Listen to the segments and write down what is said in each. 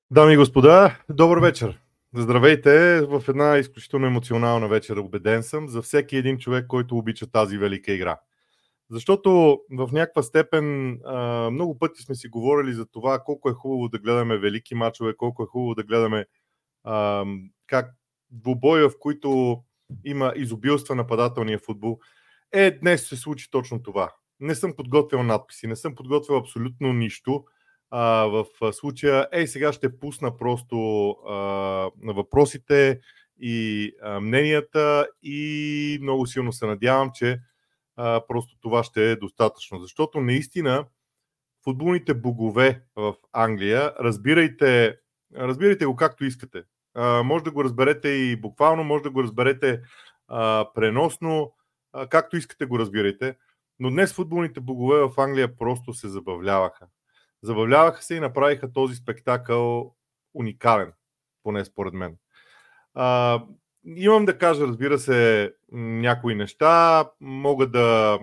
Дами и господа, добър вечер! Здравейте в една изключително емоционална вечер, убеден съм, за всеки един човек, който обича тази велика игра. Защото в някаква степен много пъти сме си говорили за това колко е хубаво да гледаме велики мачове, колко е хубаво да гледаме как двубои, в които има изобилства нападателния футбол. Днес се случи точно това. Не съм подготвил надписи, не съм подготвил абсолютно нищо. В случая, сега ще пусна просто на въпросите и мненията и много силно се надявам, че просто това ще е достатъчно. Защото наистина футболните богове в Англия, разбирайте го както искате. Може да го разберете и буквално, може да го разберете преносно, както искате го разбирайте. Но днес футболните богове в Англия просто се забавляваха. Забавляваха се и направиха този спектакъл уникален, поне според мен. Имам да кажа, разбира се, някои неща. Мога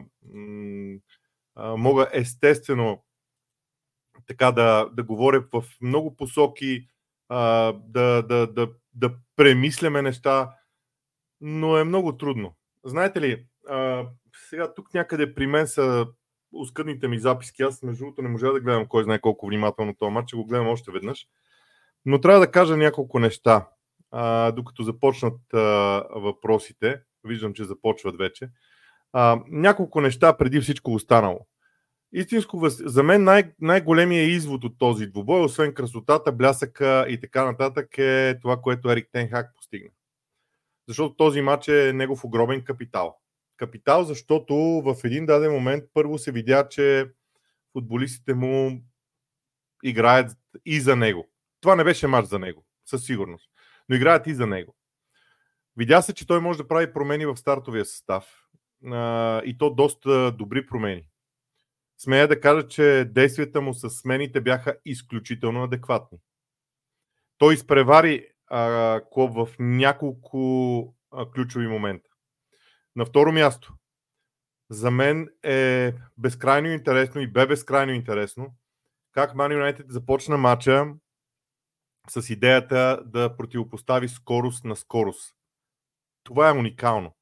естествено така да говоря в много посоки, да премисляме неща, но е много трудно. Знаете ли, сега тук някъде при мен са оскъдните ми записки. Аз между другото не можа да гледам кой знае колко внимателно този матч, ще го гледам още веднъж. Но трябва да кажа няколко неща, докато започнат въпросите. Виждам, че започват вече. Няколко неща преди всичко останало. За мен най-големият извод от този двубой, освен красотата, блясъка и така нататък, е това, което Ерик Тен Хаг постигна. Защото този матч е негов огромен капитал. Капитал, защото в един даден момент първо се видя, че футболистите му играят и за него. Това не беше матч за него, със сигурност. Но играят и за него. Видя се, че той може да прави промени в стартовия състав. И то доста добри промени. Смея да кажа, че действията му с смените бяха изключително адекватни. Той изпревари Клоп в няколко ключови момента. На второ място, за мен е безкрайно интересно и бе безкрайно интересно как Ман Юнайтед започна матча с идеята да противопостави скорост на скорост. Това е уникално.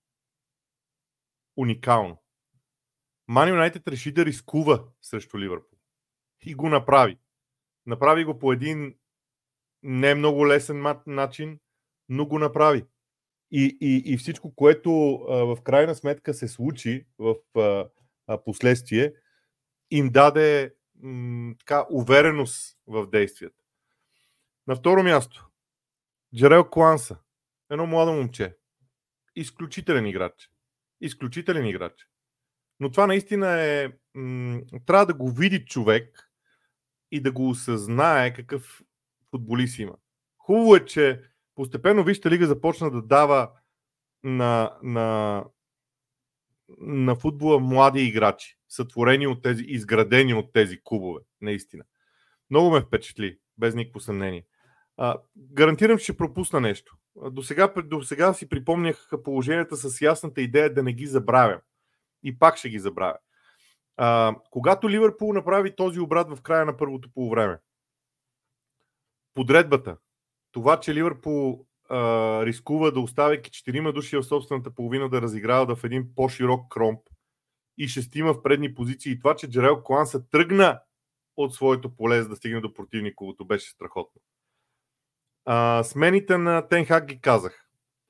Уникално. Ман Юнайтед реши да рискува срещу Ливърпул. И го направи. Направи го по един не много лесен начин, но го направи. И всичко, което в крайна сметка се случи в последствие, им даде така увереност в действията. На второ място, Джерел Куанса, едно младо момче, изключителен играч. Изключителен играч. Но това наистина е... трябва да го види човек и да го осъзнае какъв футболист има. Хубаво е, че постепенно Висшата лига започна да дава на футбола млади играчи, сътворени от тези, изградени от тези клубове, наистина. Много ме впечатли, без никакво съмнение. Гарантирам, че ще пропусна нещо. До сега си припомнях положенията с ясната идея да не ги забравям. И пак ще ги забравя. Когато Ливърпул направи този обрат в края на първото полувреме, подредбата, това, че Ливърпул рискува да оставяйки 4 души в собствената половина да разиграват в един по-широк кромп и 6 в предни позиции, и това, че Джерел Куанса тръгна от своето поле, за да стигне до противниковото, беше страхотно. Смените на Тен Хаг ги казах.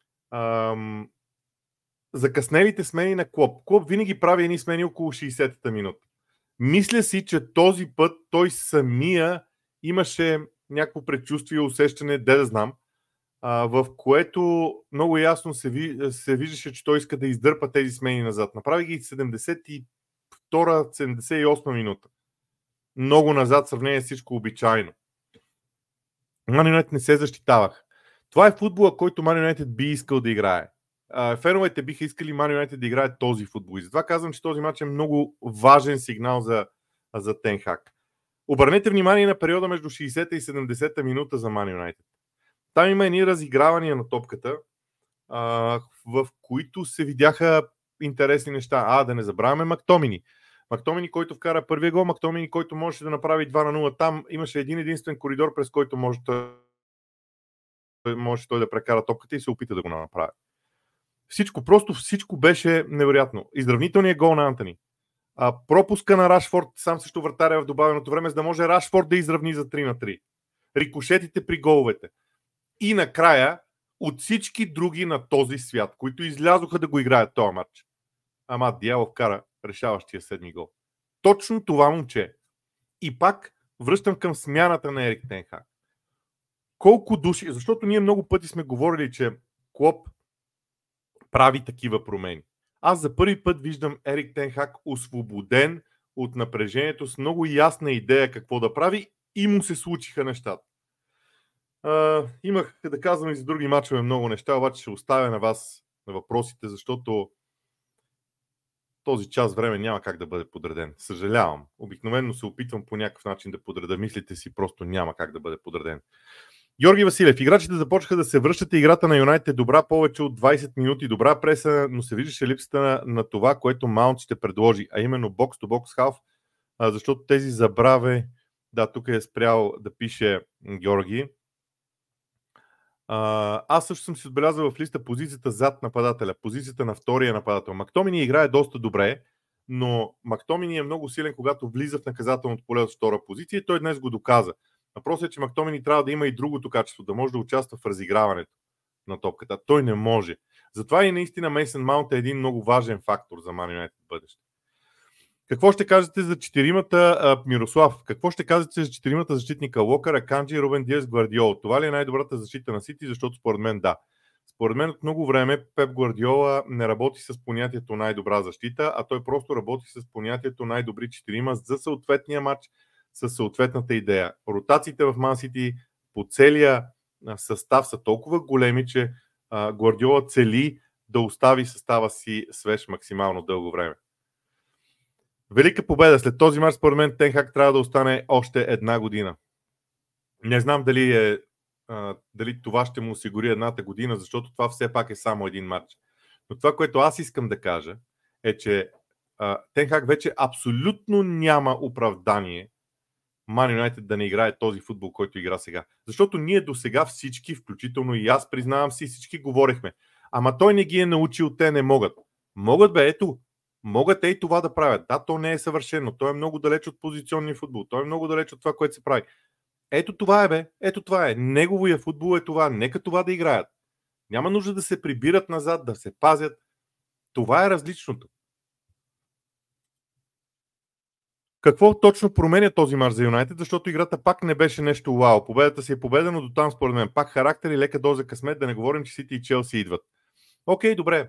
Закъснелите смени на Клоп. Клоп винаги прави едни смени около 60-та минута. Мисля си, че този път той самия имаше някакво предчувствие, усещане, да знам, в което много ясно се виждаше, че той иска да издърпа тези смени назад. Направи ги 72-78 минута. Много назад в сравнение с всичко обичайно. Ман Юнайтед не се защитавах. Това е футбола, който Ман Юнайтед би искал да играе. Феновете биха искали Ман Юнайтед да играе този футбол. И затова казвам, че този матч е много важен сигнал за Тен Хаг. Обърнете внимание на периода между 60-та и 70-та минута за Ман Юнайтед. Там има едни разигравания на топката, в които се видяха интересни неща. Да не забравяме Мактомини. Мактомини, който вкара първия гол, Мактомини, който можеше да направи 2-0. Там имаше един единствен коридор, през който може той да прекара топката и се опита да го направи. Всичко беше невероятно. Изравнителният гол на Антони. Пропуска на Рашфорд, сам също вратаря в добавеното време, за да може Рашфорд да изравни за 3-3. Рикошетите при головете. И накрая, от всички други на този свят, които излязоха да го играят този матч, Амад Диало вкара решаващия седми гол. Точно това момче. И пак връщам към смяната на Ерик тен Хаг. Колко души, защото ние много пъти сме говорили, че Клоп прави такива промени. Аз за първи път виждам Ерик тен Хаг освободен от напрежението, с много ясна идея какво да прави, и му се случиха нещата. Имах да казвам и за други мачове много неща, обаче ще оставя на вас на въпросите, защото този час време няма как да бъде подреден. Съжалявам. Обикновено се опитвам по някакъв начин да подреда мислите си, просто няма как да бъде подреден. Георги Василев. Играчите започнаха да се връщат и играта на Юнайтед добра повече от 20 минути. Добра преса, но се виждаше липсата на това, което Маунт ще предложи, а именно бокс-то-бокс халф, защото тези забрави, да, тук е спрял да пише Георги. Аз също съм си отбелязал в листа позицията зад нападателя, позицията на втория нападател. Мактомини играе доста добре, но Мактомини е много силен, когато влиза в наказателното поле от втора позиция, и той днес го доказа. Въпросът е, че Мактомини трябва да има и другото качество, да може да участва в разиграването на топката. Той не може. Затова и наистина Мейсън Маунт е един много важен фактор за Man United в бъдеще. Какво ще кажете за четиримата, Мирослав, какво ще кажете за четиримата защитника Локър, Аканджи, Рубен Диас, Гвардиола? Това ли е най-добрата защита на Сити? Защото според мен да. Според мен от много време Пеп Гвардиола не работи с понятието най-добра защита, а той просто работи с понятието най-добри четирима за съответния матч, със съответната идея. Ротациите в Ман Сити по целия състав са толкова големи, че Гвардиола цели да остави състава си свеж максимално дълго време. Велика победа. След този мач, според мен, Тен Хаг трябва да остане още една година. Не знам дали това ще му осигури едната година, защото това все пак е само един матч. Но това, което аз искам да кажа, е, че Тен Хаг вече абсолютно няма оправдание Man United да не играе този футбол, който игра сега. Защото ние до сега всички, включително и аз, признавам си, всички говорехме. Ама той не ги е научил, те не могат. Могат бе, ето. Могат и това да правят. Да, то не е съвършено. Той е много далеч от позиционния футбол. Той е много далеч от това, което се прави. Ето това е, бе. Ето това е. Неговия футбол е това. Нека това да играят. Няма нужда да се прибират назад, да се пазят. Това е различното. Какво точно променя този мач за Юнайтед? Защото играта пак не беше нещо вау. Победата си е победа, но до там според мен пак характер и лека доза късмет, да не говорим, че Сити и Челси идват. Окей, добре.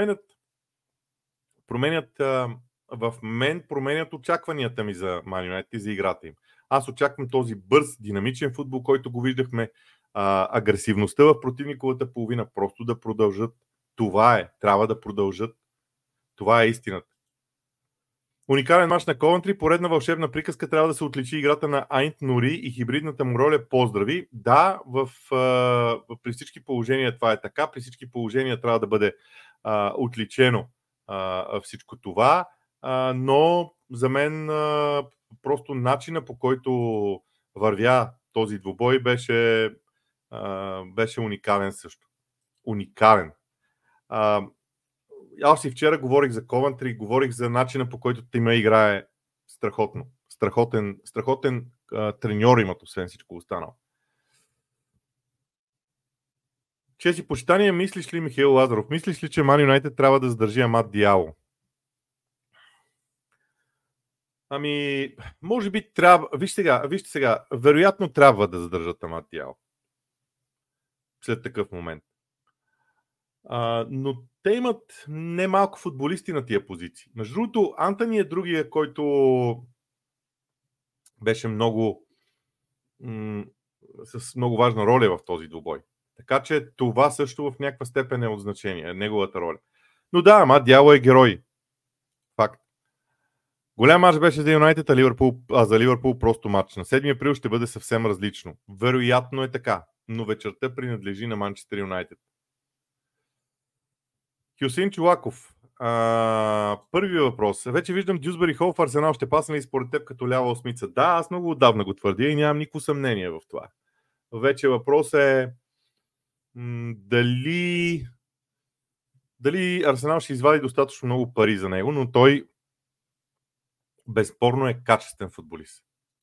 Променят очакванията ми за Man United и за играта им. Аз очаквам този бърз, динамичен футбол, който го виждахме, агресивността в противниковата половина, просто да продължат. Това е. Трябва да продължат. Това е истината. Уникален мач на Ковентри, поредна вълшебна приказка, трябва да се отличи играта на Айнт Нори и хибридната му роля. Поздрави! Да, при всички положения това е така, при всички положения трябва да бъде отличено всичко това, но за мен просто начина, по който вървя този двубой, беше уникален също. Уникален. Аз и вчера говорих за Ковентри, говорих за начина, по който тима играе страхотно. Страхотен треньор имат, освен всичко останало. Чест и почитание, мислиш ли, Михаил Лазаров, мислиш ли, че Man United трябва да задържи Амад Диало? Ами, може би трябва. Вижте сега, вероятно трябва да задържат Амад Диало след такъв момент. Но те имат немалко футболисти на тия позиции. Между другото, Антони е другия, който беше с много важна роля в този двубой. Така че това също в някаква степен е от значение, неговата роля. Но да, Амад Диало е герой. Факт. Голям мач беше за Юнайтед, а за Ливърпул просто мач. На 7 април ще бъде съвсем различно. Вероятно е така, но вечерта принадлежи на Манчестър Юнайтед. Хюсейн Чулаков. Първи въпрос. Вече виждам Дюсбъри Хол в Арсенал. Ще пасне ли според теб като лява осмица? Да, аз много отдавна го твърдя и нямам никакво съмнение в това. Вече въпрос е дали Арсенал ще извади достатъчно много пари за него, но той безспорно е качествен футболист.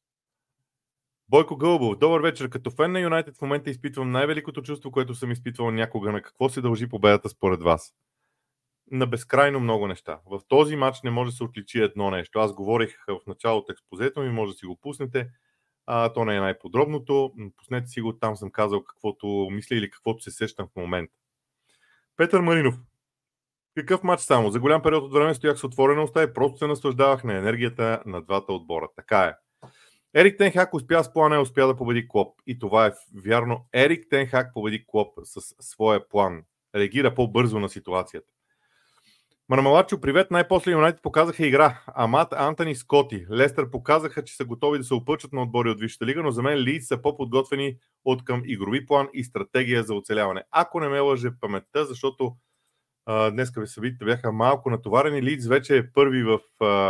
Бойко Гълбов, добър вечер. Като фен на Юнайтед в момента изпитвам най-великото чувство, което съм изпитвал някога. На какво се дължи победата според вас? На безкрайно много неща. В този матч не може да се отличи едно нещо. Аз говорих в началото експозето ми, може да си го пуснете. То не е най-подробното. Пуснете си го, там съм казал каквото мисля или каквото се сещам в момента. Петър Маринов. Какъв матч само? За голям период от време стоях с отворена уста и просто се наслаждавах на енергията на двата отбора. Така е. Ерик Тен Хаг успя с плана и успя да победи Клоп. И това е вярно. Ерик Тен Хаг победи Клоп с своя план. Реагира по-бързо на ситуацията. Мармалачо, привет. Най-после Юнайтед показаха игра. Амат, Антони, Скоти. Лестър показаха, че са готови да се опълчат на отбори от Висшата лига, но за мен Лийдс са по-подготвени от към игрови план и стратегия за оцеляване. Ако не ме лъже паметта, защото днеска събитията бяха малко натоварени, Лийдс вече е първи в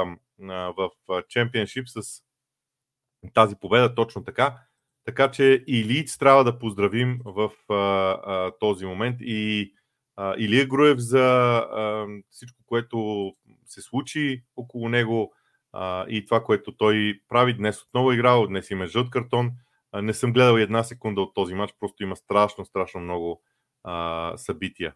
Чемпионшип с тази победа, точно така. Така че и Лийдс трябва да поздравим в този момент и Илия Груев за всичко, което се случи около него и това, което той прави. Днес отново играл, днес има жълт картон. Не съм гледал и една секунда от този матч, просто има страшно много събития.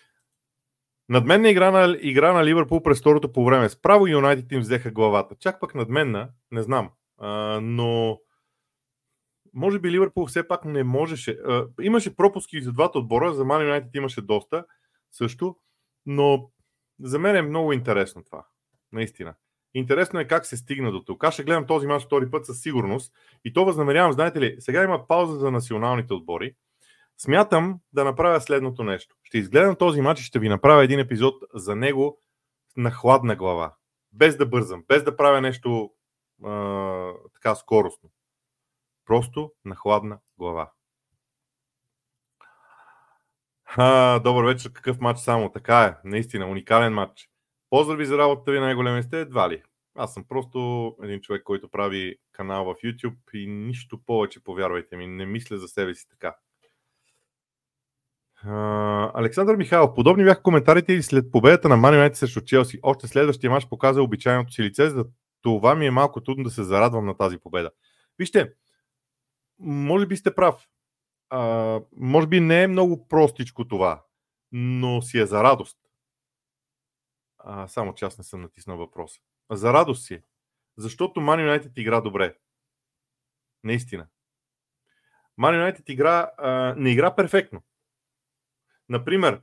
Надменна игра на Ливърпул през второто по време. Справо Юнайтед им взеха главата. Чак пък надменна, не знам. Но може би Ливърпул все пак не можеше. Имаше пропуски за двата отбора, за Ман Юнайтед имаше доста също, но за мен е много интересно това. Наистина. Интересно е как се стигна до тук. Аз ще гледам този мач втори път със сигурност и то възнамерявам, знаете ли, сега има пауза за националните отбори. Смятам да направя следното нещо. Ще изгледам този мач и ще ви направя един епизод за него на хладна глава. Без да бързам, без да правя нещо така скоростно. Просто на хладна глава. Добър вечер, какъв матч само. Така е, наистина, уникален матч. Поздрави за работата ви, най-големия сте, едва ли. Аз съм просто един човек, който прави канал в YouTube и нищо повече, повярвайте ми, не мисля за себе си така. Александър Михайлов, подобни бяха коментарите и след победата на Ман Юнайтед срещу Челси. Още следващия мач показа обичайното си лице, за това ми е малко трудно да се зарадвам на тази победа. Вижте, може би сте прав. Може би не е много простичко това, но си е за радост. Само че аз не съм натиснал въпроса. За радост си. Защото Ман Юнайтед игра добре. Наистина. Ман Юнайтед не игра перфектно. Например,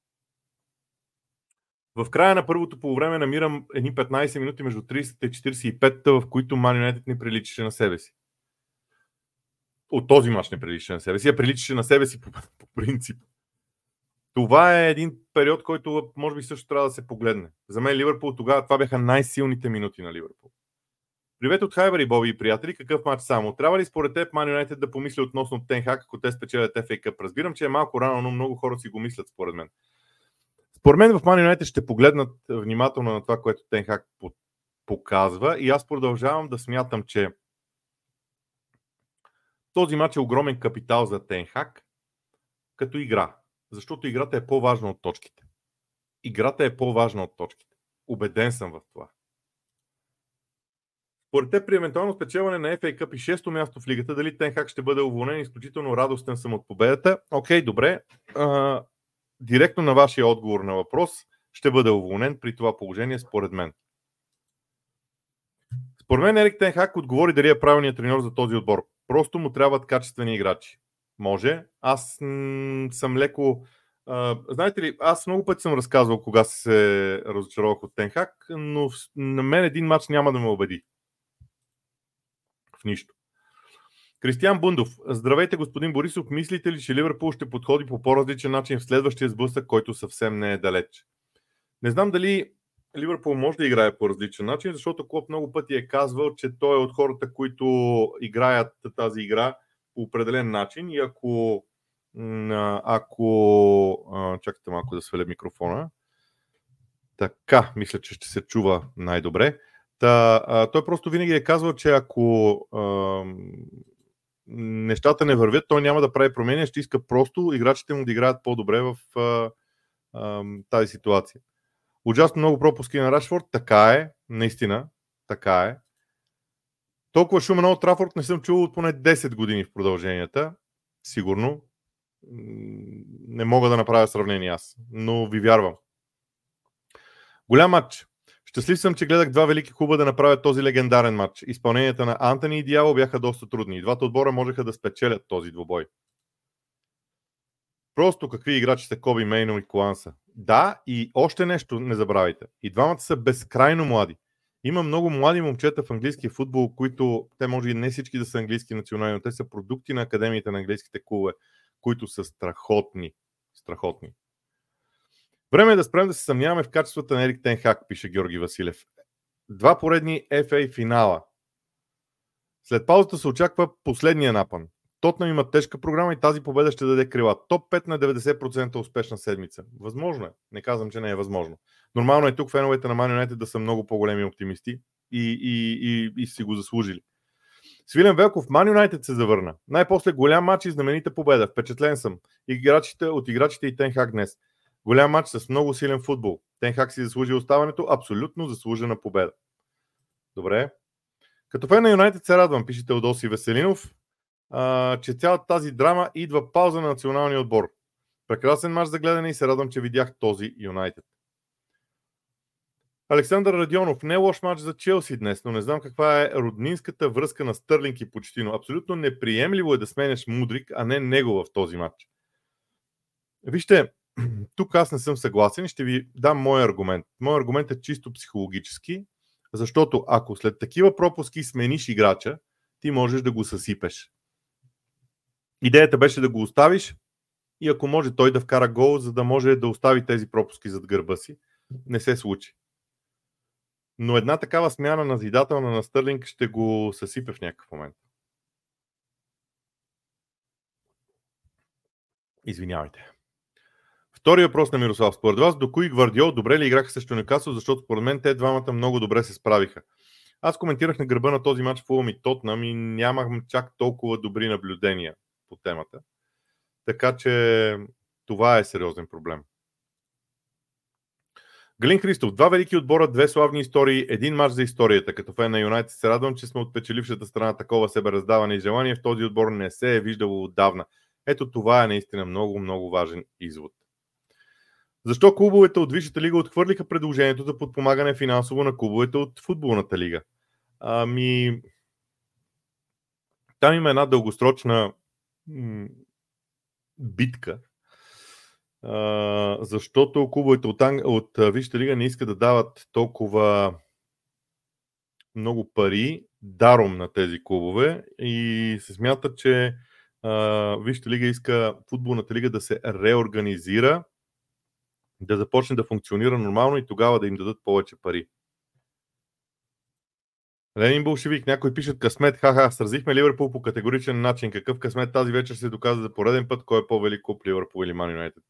в края на първото полувреме намирам едни 15 минути между 30 и 45, в които Ман Юнайтед не приличаше на себе си. От този мач не приличаше на себе си, а приличаше на себе си по принцип. Това е един период, който може би също трябва да се погледне. За мен Ливърпул тогава, това бяха най-силните минути на Ливърпул. Привет от Хайбър и Боби и приятели, какъв матч само? Трябва ли според теб Ман Юнайтед да помисли относно Тен Хаг, ако те спечелят FA Cup? Разбирам, че е малко рано, но много хора си го мислят според мен. Според мен в Ман Юнайтед ще погледнат внимателно на това, което Тен Хаг показва и аз продължавам да смятам, че този матч е огромен капитал за Тен Хаг като игра. Защото играта е по-важна от точките. Играта е по-важна от точките. Убеден съм в това. Според теб при евентуално спечелване на FA Cup и 6-то място в лигата, дали Тен Хаг ще бъде уволнен? Изключително радостен съм от победата. Окей, добре. Директно на вашия отговор на въпрос, ще бъде уволнен при това положение, според мен. Според мен Ерик Тен Хаг отговори дали е правилният треньор за този отбор. Просто му трябват качествени играчи. Може. Аз съм леко... знаете ли, аз много пъти съм разказвал кога се разочаровах от Тен Хаг, но на мен един матч няма да ме убеди. В нищо. Кристиан Бундов. Здравейте, господин Борисов. Мислите ли, че Ливърпул ще подходи по по-различен начин в следващия сблъсък, който съвсем не е далеч? Не знам дали Ливърпул може да играе по различен начин, защото Клоп много пъти е казвал, че той е от хората, които играят тази игра по определен начин и ако чакайте малко да сваля микрофона. Така, мисля, че ще се чува най-добре. Той просто винаги е казвал, че ако нещата не вървят, той няма да прави промени, ще иска просто играчите му да играят по-добре в тази ситуация. Ужасно много пропуски на Рашфорд, така е, наистина, така е. Толкова шумен от Трафорд не съм чувал от поне 10 години в продълженията, сигурно. Не мога да направя сравнение аз, но ви вярвам. Голям матч. Щастлив съм, че гледах два велики клуба да направят този легендарен матч. Изпълненията на Антони и Диало бяха доста трудни. И двата отбора можеха да спечелят този двубой. Просто какви играчи са Коби Мейно и Коланса. Да, и още нещо не забравяйте. И двамата са безкрайно млади. Има много млади момчета в английския футбол, които, те може и не всички да са английски национални, но те са продукти на академиите на английските клубове, които са страхотни. Страхотни. Време е да спрем да се съмняваме в качествата на Ерик Тен Хаг, пише Георги Василев. 2 поредни FA финала. След паузата се очаква последния напън. Тотнъм има тежка програма и тази победа ще даде крила. Топ 5 на 90% успешна седмица. Възможно е. Не казвам, че не е възможно. Нормално е тук феновете на Man United да са много по-големи оптимисти и си го заслужили. Свилен Велков, Man United се завърна. Най-после голям матч и знаменита победа. Впечатлен съм. От играчите и Тен Хаг днес. Голям матч с много силен футбол. Тен Хаг си заслужи оставането. Абсолютно заслужена победа. Добре. Като фен на Юнайтед се радвам, пише Теодоси Веселинов, че цялата тази драма идва пауза на националния отбор. Прекрасен мач за гледане и се радвам, че видях този Юнайтед. Александър Радионов, не е лош мач за Челси днес, но не знам каква е роднинската връзка на Стърлинг и Почтино. Абсолютно неприемливо е да сменяш Мудрик, а не него в този мач. Вижте, тук аз не съм съгласен и ще ви дам мой аргумент. Мой аргумент е чисто психологически, защото ако след такива пропуски смениш играча, ти можеш да го съсипеш. Идеята беше да го оставиш и ако може той да вкара гол, за да може да остави тези пропуски зад гърба си. Не се случи. Но една такава смяна назидателна на Стърлинг ще го съсипе в някакъв момент. Извинявайте. Втори въпрос на Мирослав. Според вас, до кои Гвардиол добре ли играха срещу Нюкасъл, защото според мен те двамата много добре се справиха. Аз коментирах на гърба на този матч Фулъм и Тотнъм и нямах чак толкова добри наблюдения по темата. Така че това е сериозен проблем. Галин Христов. 2 велики отбора, 2 славни истории, 1 мач за историята. Като фен на Юнайтед се радвам, че сме от печелившата страна. Такова себераздаване и желание в този отбор не се е виждало отдавна. Ето това е наистина много, много важен извод. Защо клубовете от Висшата лига отхвърлиха предложението за подпомагане финансово на клубовете от футболната лига? Там има една дългосрочна битка, защото клубовете от Висшата лига не искат да дават толкова много пари даром на тези клубове и се смята, че Висшата лига иска футболната лига да се реорганизира, да започне да функционира нормално и тогава да им дадат повече пари. Ленин Болшевик, някои пишат късмет, ха-ха, сразихме Ливърпул по категоричен начин. Какъв късмет тази вечер се доказа за пореден път, кой е по-велик клуб, Ливърпул или Ман Юнайтед?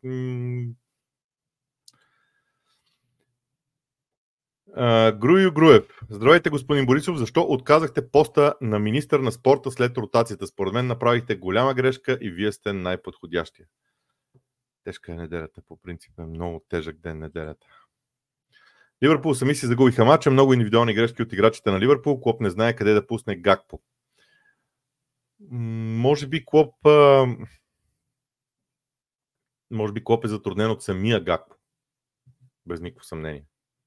Грую Груев. Здравейте, господин Борисов. Защо отказахте поста на министър на спорта след ротацията? Според мен направихте голяма грешка и вие сте най-подходящия. Тежка е неделята, по принцип е много тежък ден неделята. Ливърпул сами си загубиха мача, много индивидуални грешки от играчите на Ливърпул. Клоп не знае къде да пусне Гакпо. Може би Клоп е затруднен от самия Гакпо. Без никакво съмнение.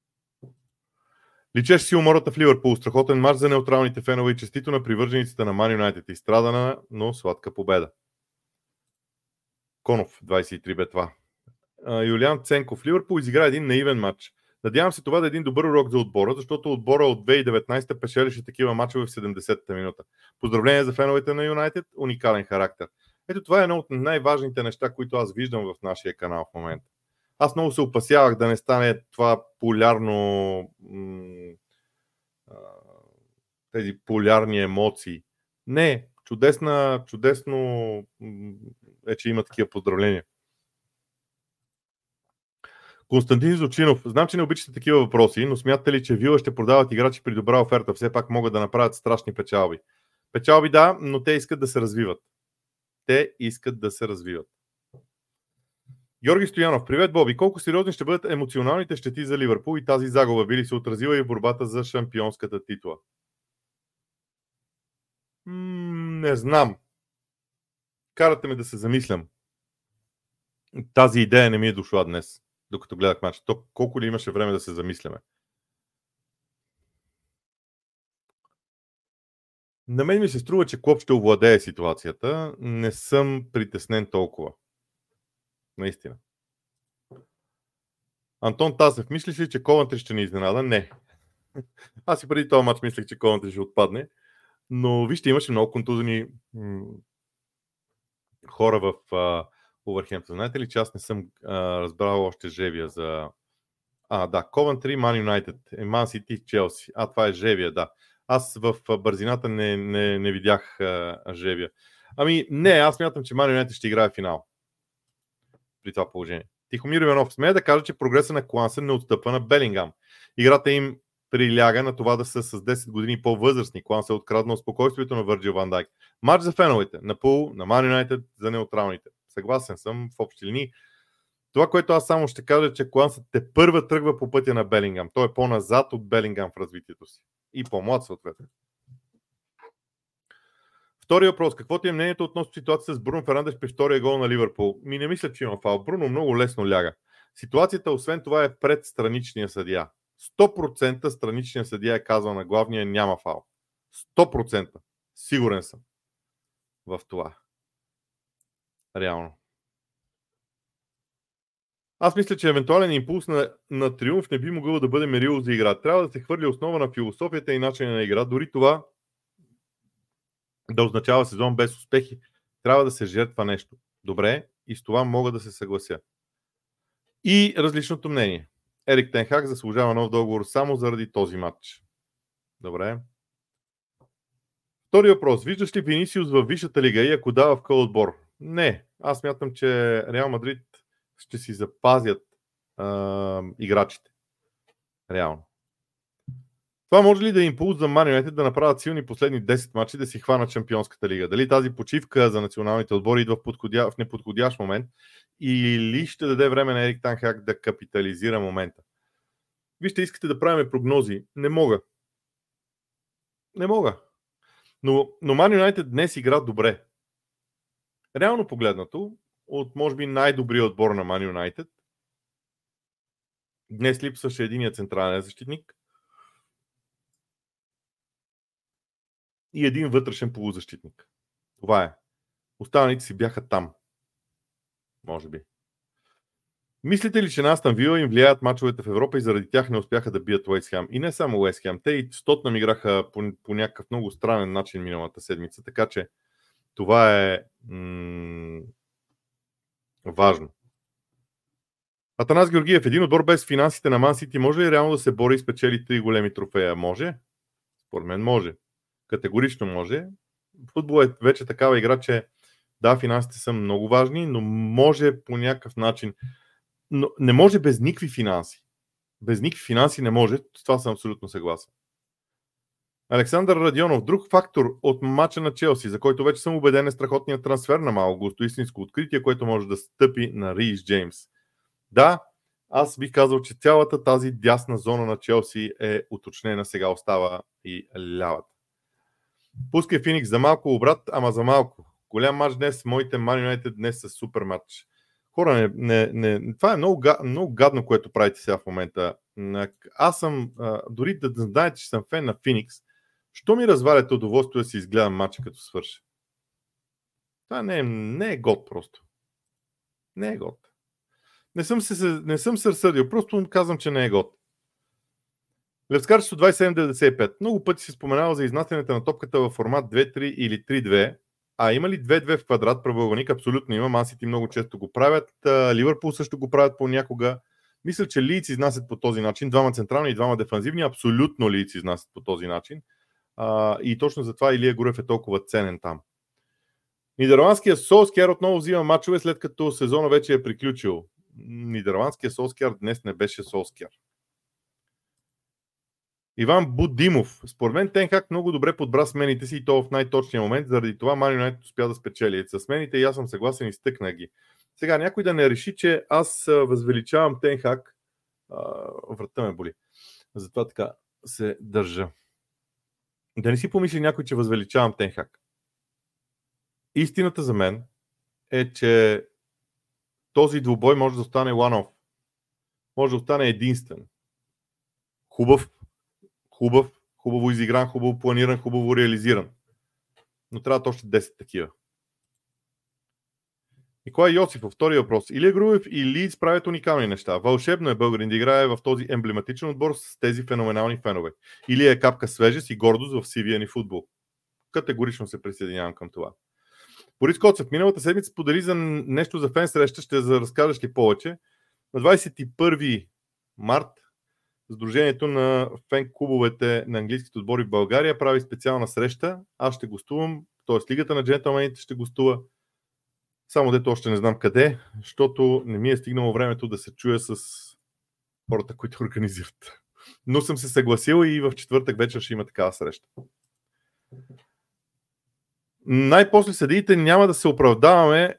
Личеше си умората в Ливърпул. Страхотен мач за неутралните фенове и честито на привържениците на Ман Юнайтед. Изстрадана, но сладка победа. Конов, 23 бе това. Юлиан Ценков. Ливърпул изигра един наивен матч. Надявам се това да е един добър урок за отбора, защото отбора от 2019 печелише такива мачове в 70-та минута. Поздравления за феновете на Юнайтед, уникален характер. Ето това е едно от най-важните неща, които аз виждам в нашия канал в момента. Аз много се опасявах да не стане това полярно, тези полярни емоции. Не, чудесно е, че има такива поздравления. Константин Зочинов, знам, че не обичате такива въпроси, но смятате ли, че Вила ще продават играчи при добра оферта? Все пак могат да направят страшни печалби. Печалби да, но те искат да се развиват. Георги Стоянов, привет, Боби. Колко сериозни ще бъдат емоционалните щети за Ливърпул и тази загуба би ли се отразила и в борбата за шампионската титла? Не знам. Карате ме да се замислям. Тази идея не ми е дошла днес, докато гледах матча. То колко ли имаше време да се замисляме? На мен ми се струва, че Клоп ще овладее ситуацията. Не съм притеснен толкова. Наистина. Антон Тасев, мислиш ли, че Ковентри ще ни изненада? Не. Аз и преди този матч мислех, че Ковентри ще отпадне. Но вижте, имаше много контузени хора в Увърхемптън. Знаете ли, че аз не съм разбрал още жребия за... Ковентри, Ман Юнайтед, Ман Сити, Челси. Това е жребия, да. Аз в бързината не видях жребия. Аз смятам, че Ман Юнайтед ще играе финал. При това положение. Тихомир Иванов, смея да кажа, че прогреса на Клансън не отстъпва на Белингам. Играта им приляга на това да са с 10 години по-възрастни. Клансън е откраднал спокойствието на Върджил Ван Дайк. Матч за феновете, на Пул, на Ман Юнайтед за неутралните. Съгласен съм в общи линии. Това, което аз само ще кажа, че Клансън те първа тръгва по пътя на Белингам. Той е по-назад от Белингам в развитието си. И по-млад съответно. Втори въпрос. Какво ти е мнението относно ситуацията с Бруно Фернандеш при втория гол на Ливърпул? Не мисля, че има фаул. Бруно много лесно ляга. Ситуацията, освен това, е пред страничния съдия. 100% страничния съдия е казал на главния няма фаул. 100%. Сигурен съм в това. Реално. Аз мисля, че евентуален импулс на триумф не би могъл да бъде мерило за игра. Трябва да се хвърли основа на философията и начина на игра. Дори това да означава сезон без успехи. Трябва да се жертва нещо. Добре, и с това мога да се съглася. И различното мнение. Ерик Тен Хаг заслужава нов договор само заради този матч. Добре. Втори въпрос. Виждаш ли Винисиус във Висшата лига и ако да, в кой отбор? Не. Аз смятам, че Реал Мадрид ще си запазят играчите. Реално. Това може ли да е импулс за Ман Юнайтед да направят силни последни 10 мачи да си хванат Шампионската лига? Дали тази почивка за националните отбори идва в неподходящ момент или ще даде време на Ерик Тен Хаг да капитализира момента? Вижте, искате да правим прогнози. Не мога. Но Ман Юнайтед днес игра добре. Реално погледнато, от може би най-добрия отбор на Ман Юнайтед, днес липсваше единия централен защитник и един вътрешен полузащитник. Това е. Останалите си бяха там. Може би. Мислите ли, че на Астън Вила им влияят мачовете в Европа и заради тях не успяха да бият Уест Хем? И не само Уест Хем. Те и Тотнъм играха по някакъв много странен начин миналата седмица, така че това е важно. Атанас Георгиев, един отбор без финансите на Ман Сити може ли реално да се бори и спечели 3 големи трофея? Може. Според мен може. Категорично може. Футбол е вече такава игра, че да, финансите са много важни, но може по някакъв начин. Но не може без никакви финанси. Без никакви финанси не може. С това съм абсолютно съгласен. Александър Радионов, друг фактор от мача на Челси, за който вече съм убеден е страхотният трансфер на Мало Густо, истинско откритие, което може да стъпи на Рийс Джеймс. Да, аз бих казал, че цялата тази дясна зона на Челси е уточнена, сега остава и лявата. Пускай Феникс за малко обрат, ама за малко. Голям матч днес, моите Ман Юнайтед днес са супер матч. Хора, това е много гадно, което правите сега в момента. Аз съм, дори да знаете, че съм фен на Феникс, що ми разваляте удоволствие да си изгледам матча като свърши? Това не е год просто. Не е год. Не съм се разсърдил, просто казвам, че не е год. Левскарчето 2795. Много пъти си споменава за изнасянето на топката във формат 2-3 или 3-2. Има ли 2-2 в квадрат? Правоъгълник абсолютно има. Ман Сити много често го правят. Ливърпул също го правят понякога. Мисля, че Лийдс изнасят по този начин. Двама централни и двама дефанзивни. Абсолютно Лийдс изнасят по този начин. И точно затова Илия Горев е толкова ценен там. Нидерландският Солскияр отново взима мачове, след като сезона вече е приключил. нидерландския Солскияр днес не беше Солскияр. Иван Будимов. Според мен Тен Хаг много добре подбра смените си и то в най-точния момент, заради това Ман Юнайтед успя да спечели. С смените и аз съм съгласен и стъкна ги. Сега някой да не реши, че аз възвеличавам Тен Хаг. Врата ме боли. Затова така се държа. Да не си помисли някой, че възвеличавам Тен Хаг. Истината за мен е, че този двубой може да остане one-off. Може да остане единствен. Хубаво изигран, хубаво планиран, хубаво реализиран. Но трябват още 10 такива. Николай Йосифов, втори въпрос. Илия Груев и Лийдс правят уникални неща. Вълшебно е българин да играе в този емблематичен отбор с тези феноменални фенове. Илия е капка свежест и гордост в сивия ни футбол. Категорично се присъединявам към това. Борис Коцев, миналата седмица подели за нещо за фен среща, ще разкажеш ли повече? На 21 март Сдружението на фен клубовете на английските отбори в България прави специална среща. Аз ще гостувам, т.е. Лигата на джентълмените ще гостува. Само дето още не знам къде, защото не ми е стигнало времето да се чуя с хората, които организират. Но съм се съгласил и в четвъртък вечер ще има такава среща. Най-после съдиите няма да се оправдаваме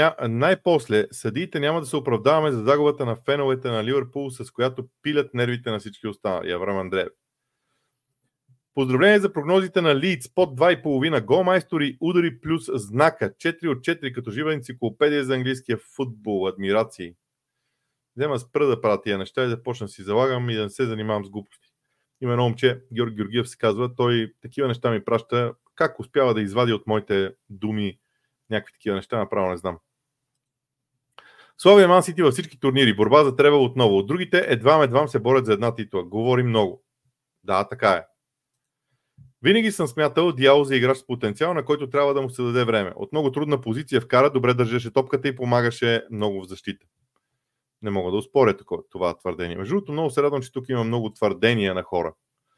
за загубата на феновете на Ливърпул, с която пилят нервите на всички останали. Аврам Андреев. Поздравление за прогнозите на Лийдс под 2,5 голмайстори, удари плюс знака. 4 от 4 като жива енциклопедия за английския футбол. Адмирации. Взема спра да правя тия неща и да почна да си залагам и да не се занимавам с глупости. Има едно момче, Георги Георгиев се казва, той такива неща ми праща. Как успява да извади от моите думи някакви такива неща, направо не знам. Славия Ман Сити във всички турнири. Борба за требъл отново. От другите едвам се борят за една титла. Говори много. Да, така е. Винаги съм смятал Диало за играч с потенциал, на който трябва да му се даде време. От много трудна позиция вкара, добре държеше топката и помагаше много в защита. Не мога да успоря това твърдение. Между другото, много се радвам, че тук има много твърдения на хора.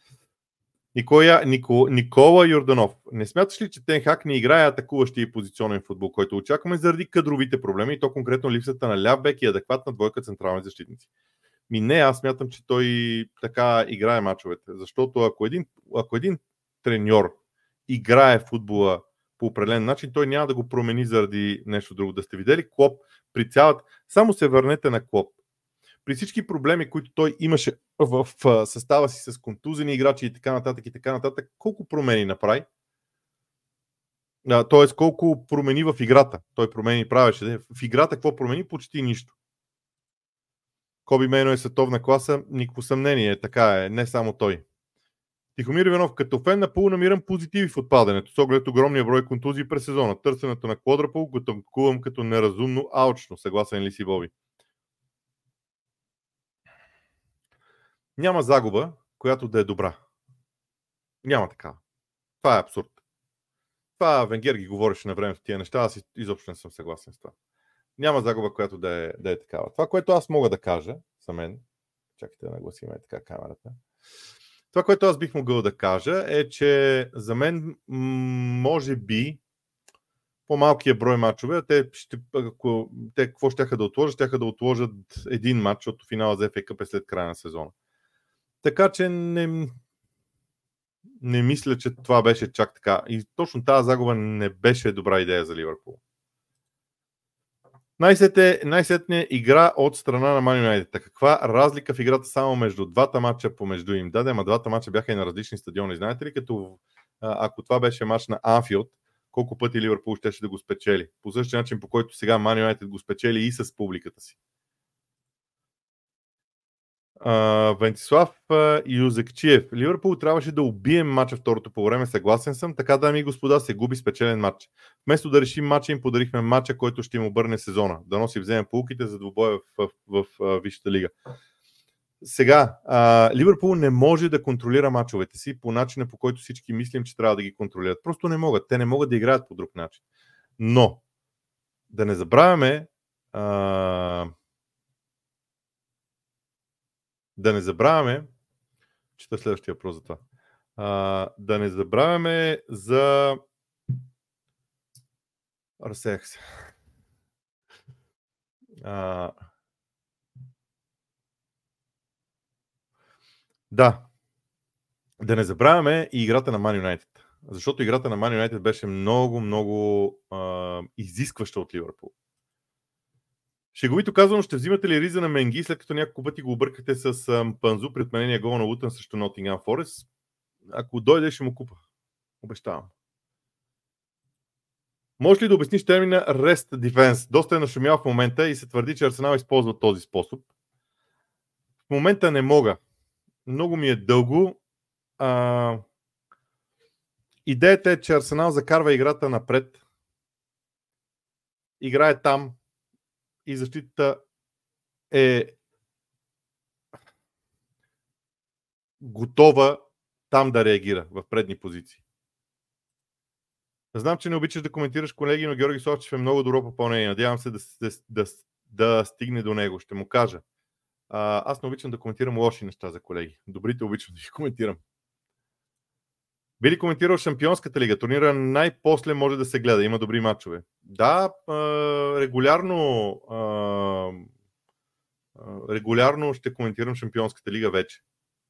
Никола Йорданов. Не смяташ ли, че Тен Хаг не играе атакуващия и позиционен футбол, който очакваме заради кадровите проблеми и то конкретно липсата на ляв бек и адекватна двойка централни защитници? Не, аз смятам, че той така играе мачовете. Защото ако един треньор играе футбола по определен начин, той няма да го промени заради нещо друго. Да сте видели Клоп при цялата... Само се върнете на Клоп. При всички проблеми, които той имаше в състава си с контузени играчи и така нататък, колко промени направи? Тоест, колко промени в играта? Той правеше. В играта какво промени? Почти нищо. Коби Мейно е световна класа, никакво съмнение. Така е, не само той. Тихомир Иванов, като фен на Пул намирам позитиви в отпадането. С оглед огромния брой контузии през сезона. Търсенето на Квадрапул го тълкувам като неразумно алчно. Съгласен ли си, Боби? Няма загуба, която да е добра. Няма такава. Това е абсурд. Това Венгер ги говореше на време в тия неща, аз изобщо не съм съгласен с това. Няма загуба, която да е такава. Това, което аз мога да кажа за мен, чакайте да нагласим така камерата. Това, което аз бих могъл да кажа е, че за мен може би по-малкия брой мачове, те какво щяха да отложат? Щяха да отложат един матч, защото финала за FA Cup е след края на сезона. Така че не мисля, че това беше чак така. И точно тази загуба не беше добра идея за Ливърпул. Най-сетне игра от страна на Ман Юнайтед. Каква разлика в играта само между двата матча помежду им? Да, ама двата матча бяха и на различни стадиони. Знаете ли, като ако това беше матч на Анфилд, колко пъти Ливърпул щеше да го спечели? По същия начин, по който сега Ман Юнайтед го спечели и с публиката си. Вентислав Юзекчиев. Ливърпул трябваше да убием матча второто по време. Съгласен съм. Така, дами и господа, се губи спечелен матч. Вместо да решим матча, им подарихме матча, който ще им обърне сезона. Дано си вземем полуките за двубоя в Висшата лига. Сега, Ливърпул не може да контролира мачовете си по начина, по който всички мислим, че трябва да ги контролират. Просто не могат. Те не могат да играят по друг начин. Но, да не забравяме чета следващия въпрос за това. Да не забравяме за... Разсеях се. Да. Да не забравяме и играта на Man United. Защото играта на Man United беше много изискваща от Ливърпул. Шеговито казвам, ще взимате ли риза на Менги, след като няколко пъти го объркате с Панзу при отменения гол на Лутън срещу Нотингъм Форест? Ако дойде, ще му купа. Обещавам. Може ли да обясниш термина Rest Defense? Доста е нашумял в момента и се твърди, че Арсенал използва този способ. В момента не мога. Много ми е дълго. Идеята е, че Арсенал закарва играта напред. Играе там и защитата е готова там да реагира в предни позиции. Знам, че не обичаш да коментираш, колеги, но Георги Славчев е много добро попълнение. Надявам се да стигне до него. Ще му кажа. Аз не обичам да коментирам лоши неща за колеги. Добрите обичам да ги коментирам. Би ли коментирал Шампионската лига? Турнира най-после може да се гледа. Има добри матчове. Да, регулярно ще коментирам Шампионската лига вече.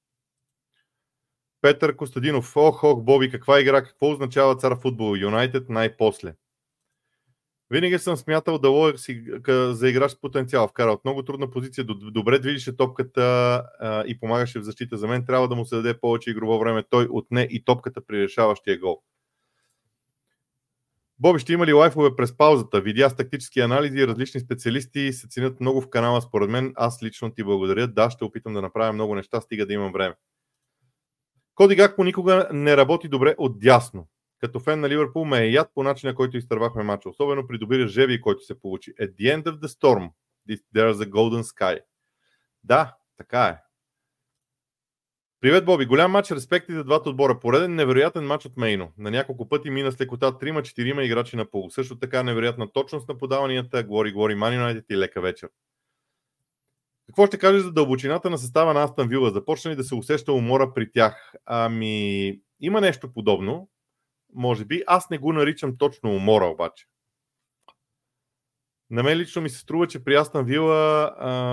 Петър Костадинов. Боби, каква игра? Какво означава цар футбол? Юнайтед най-после. Винаги съм смятал да ловя за играч с потенциал. Вкара от много трудна позиция. Добре движеше топката и помагаше в защита. За мен трябва да му се даде повече игрово време. Той отне и топката при решаващия гол. Боби, ще има ли лайфове през паузата? Видя с тактически анализи, различни специалисти се ценят много в канала според мен. Аз лично ти благодаря. Да, ще опитам да направя много неща, стига да имам време. Коди Гакпо никога не работи добре отдясно. Като фен на Ливърпул ме е яд по начина, който изтървахме мача. Особено при добира жеви, който се получи. At the end of the storm, there's a golden sky. Да, така е. Привет, Боби. Голям матч, респекти за двата отбора. Пореден невероятен матч от Мейно. На няколко пъти мина с лекота 3-4 играчи на полу. Също така невероятна точност на подаванията. Говори Man United и лека вечер. Какво ще кажеш за дълбочината на състава на Астън Вила? Започна ли да се усеща умора при тях? Има нещо подобно. Може би. Аз не го наричам точно умора, обаче. На мен лично ми се струва, че при Астън Вила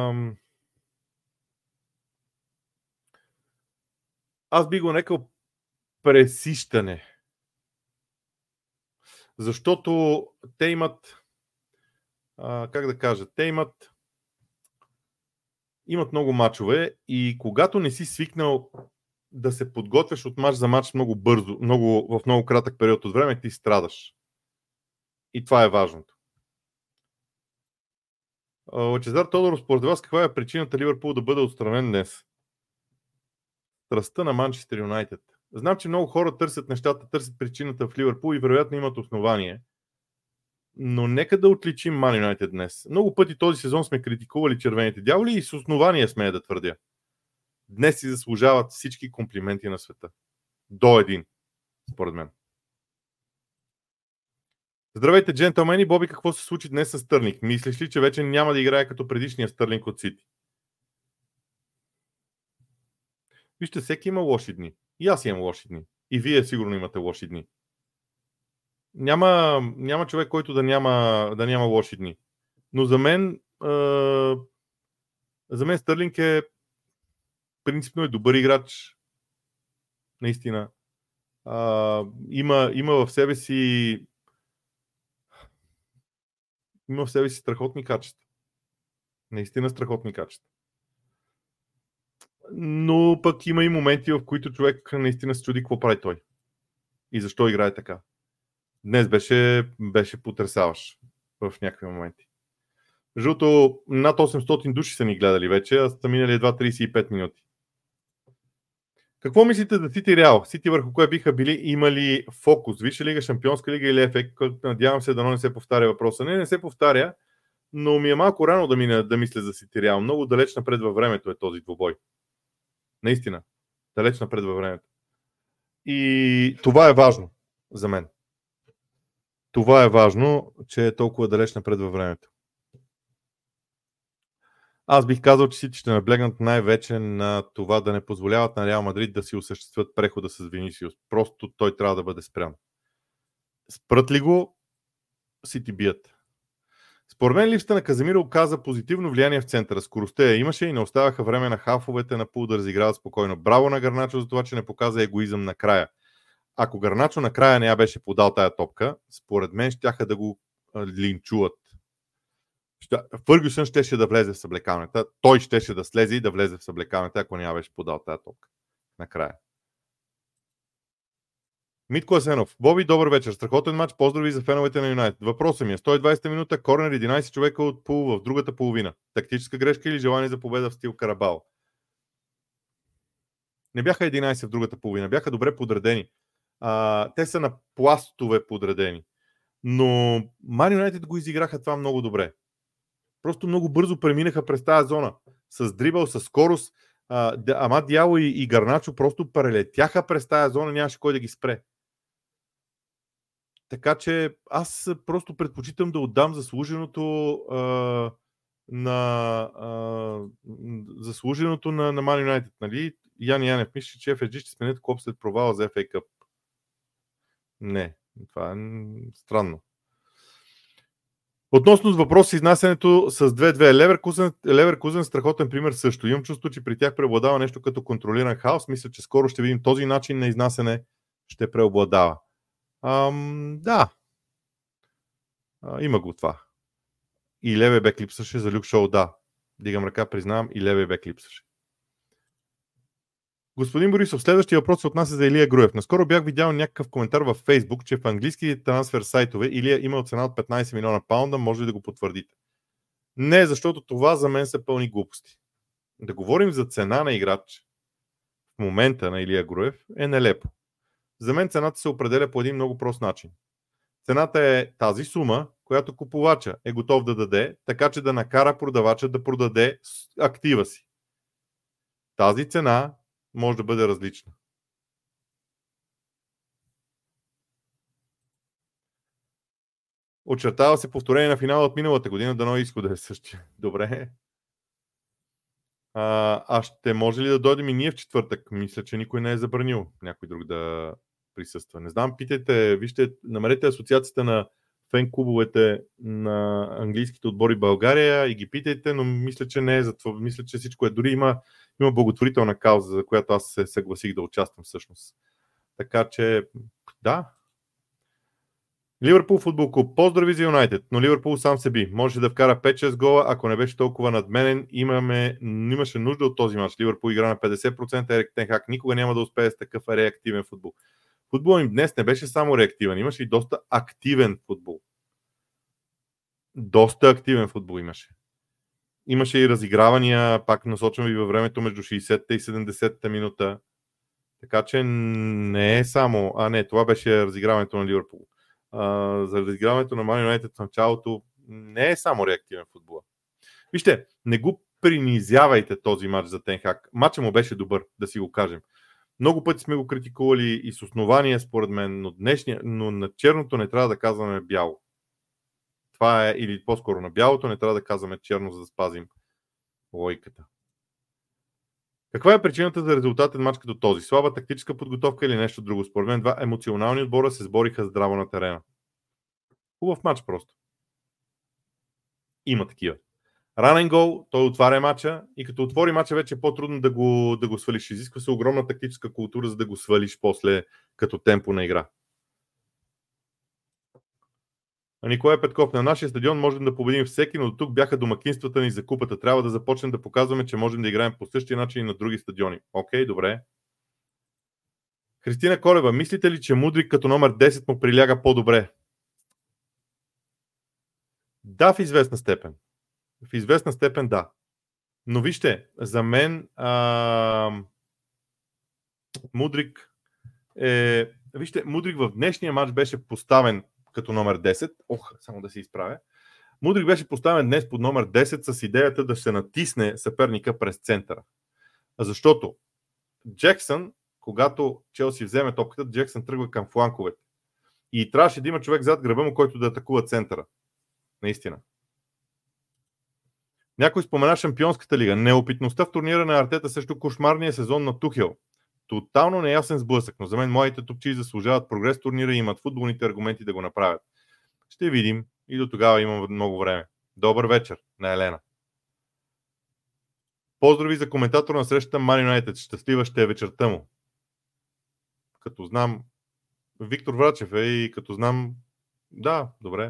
аз би го нарекал пресищане. Защото те имат имат много мачове и когато не си свикнал да се подготвяш от мач за мач много бързо, в много кратък период от време, ти страдаш. И това е важното. Лъчезар Тодоров, според вас каква е причината Ливърпул да бъде отстранен днес? Страстта на Манчестър Юнайтед. Знам, че много хора търсят нещата, търсят причината в Ливърпул и вероятно имат основание. Но нека да отличим Man United днес. Много пъти този сезон сме критикували червените дяволи и с основание смея да твърдя. Днес си заслужават всички комплименти на света. До един, според мен. Здравейте, джентълмени. Боби, какво се случи днес с Стърлинг? Мислиш ли, че вече няма да играе като предишния Стърлинг от Сити? Вижте, всеки има лоши дни. И аз имам лоши дни. И вие сигурно имате лоши дни. Няма човек, който да няма лоши дни. Но за мен Стърлинг е принципно е добър играч. Наистина. Има в себе си страхотни качества. Наистина страхотни качества. Но пък има и моменти, в които човек наистина се чуди какво прави той. И защо играе така. Днес беше потресаващ в някакви моменти. Жълто, над 800 души са ни гледали вече, а са минали едва 35 минути. Какво мислите за Сити Реал? Сити върху кое биха били имали фокус? Висша лига, Шампионска лига или ефект? Надявам се да не се повтаря въпроса. Не се повтаря, но ми е малко рано да мисля за Сити Реал. Много далеч напред във времето е този двубой. Наистина. Далеч напред във времето. И това е важно за мен. Това е важно, че е толкова далеч напред във времето. Аз бих казал, че Сити ще наблегнат най-вече на това да не позволяват на Реал Мадрид да си осъществят прехода с Винисиус. Просто той трябва да бъде спрян. Спрат ли го, Сити бият. Според мен липсата на Каземиро оказа позитивно влияние в центъра. Скоростта я имаше и не оставаха време на хафовете на Пул да разиграват спокойно. Браво на Гарначо за това, че не показа егоизъм накрая. Ако Гарначо накрая не я беше подал тая топка, според мен щяха да го линчуват. Фъргюсън щеше да влезе в съблекалнята. Той щеше да слезе и да влезе в съблекалнята, ако не я беше подал тая топка. Накрая. Митко Асенов. Боби, добър вечер. Страхотен матч. Поздрави за феновете на Юнайтед. Въпросът ми е 120 минута, корнер 11 човека от Пул в другата половина. Тактическа грешка или желание за победа в стил Карабао? Не бяха 11 в другата половина. Бяха добре подредени. Те са на пластове подредени. Но Ман Юнайтед го изиграха това много добре. Просто много бързо преминаха през тази зона. С дрибъл, с скорост. Амад Диало и Гарначо просто прелетяха през тази зона, нямаше кой да ги спре. Така че аз просто предпочитам да отдам заслуженото на Ман Юнайтед. Нали? Яни Янев мисли, че FSG ще сменят коп след провала за FA Cup. Не, това е странно. Относно въпрос с изнасянето с 2-2. Леверкузен страхотен пример също. Имам чувство, че при тях преобладава нещо като контролиран хаос. Мисля, че скоро ще видим този начин на изнасяне ще преобладава. Да. Има го това. И левия бек липсваше за Люк Шоу, да. Дигам ръка, признавам, и левия бек липсваше. Господин Борисов, следващия въпрос се отнася за Илия Груев. Наскоро бях видял някакъв коментар във Фейсбук, че в английски трансфер сайтове Илия имал цена от 15 милиона паунда. Може ли да го потвърдите? Не, защото това за мен са пълни глупости. Да говорим за цена на играч в момента на Илия Груев е нелепо. За мен цената се определя по един много прост начин. Цената е тази сума, която купувача е готов да даде, така че да накара продавача да продаде актива си. Тази цена може да бъде различна. Очертава се повторение на финала от миналата година, дано изхода е същия. Добре. Ще може ли да дойдем и ние в четвъртък? Мисля, че никой не е забранил някой друг да присъства. Не знам, питайте, вижте, намерете асоциацията на фен-клубовете на английските отбори в България и ги питайте, но мисля, че не е за това. Мисля, че всичко е. Дори има благотворителна кауза, за която аз се съгласих да участвам всъщност. Така че, да. Ливърпул футбол клуб. Поздрави за Юнайтед, но Ливърпул сам се би. Може да вкара 5-6 гола, ако не беше толкова надменен. Имаше нужда от този мач. Ливърпул игра на 50%, Ерик Тен Хаг никога няма да успее с такъв реактивен футбол. Футболът им днес не беше само реактивен, имаше и доста активен футбол. Доста активен футбол имаше. Имаше и разигравания, пак насочвам ви във времето между 60-та и 70-та минута. Така че не е само... това беше разиграването на Ливърпул. За разиграването на Ман Юнайтед в началото не е само реактивен футбол. Вижте, не го принизявайте този матч за Тен Хаг. Матчът му беше добър, да си го кажем. Много пъти сме го критикували и с основания, според мен, но на черното не трябва да казваме бяло. Това е, или по-скоро на бялото не трябва да казваме черно, за да спазим логиката. Каква е причината за резултатен матч като този? Слаба тактическа подготовка или нещо друго? Според мен два емоционални отбора се сбориха здраво на терена. Хубав матч просто. Има такива. Ранен гол, той отваря мача и като отвори мача вече е по-трудно да го свалиш. Изисква се огромна тактическа култура, за да го свалиш после като темпо на игра. Николай Петков, на нашия стадион можем да победим всеки, но до тук бяха домакинствата ни за купата. Трябва да започнем да показваме, че можем да играем по същия начин и на други стадиони. Окей, добре. Христина Колева, мислите ли, че Мудрик като номер 10 му приляга по-добре? Да, в известна степен. В известна степен да. Но вижте, за мен Мудрик Мудрик в днешния матч беше поставен като номер 10. Само да се изправя. Мудрик беше поставен днес под номер 10 с идеята да се натисне съперника през центъра. Защото Джексън, когато Челси вземе топката, Джексън тръгва към фланковете. И трябваше да има човек зад гръба му, който да атакува центъра. Наистина. Някой спомена Шампионската лига. Неопитността в турнира на Артета срещу кошмарния сезон на Тухел. Тотално неясен сблъсък, но за мен моите топчи заслужават прогрес турнира и имат футболните аргументи да го направят. Ще видим и до тогава имам много време. Добър вечер на Елена. Поздрави за коментатор на срещата Man United. Щастлива ще е вечерта му. Като знам, Виктор Врачев е и като знам... Да, добре.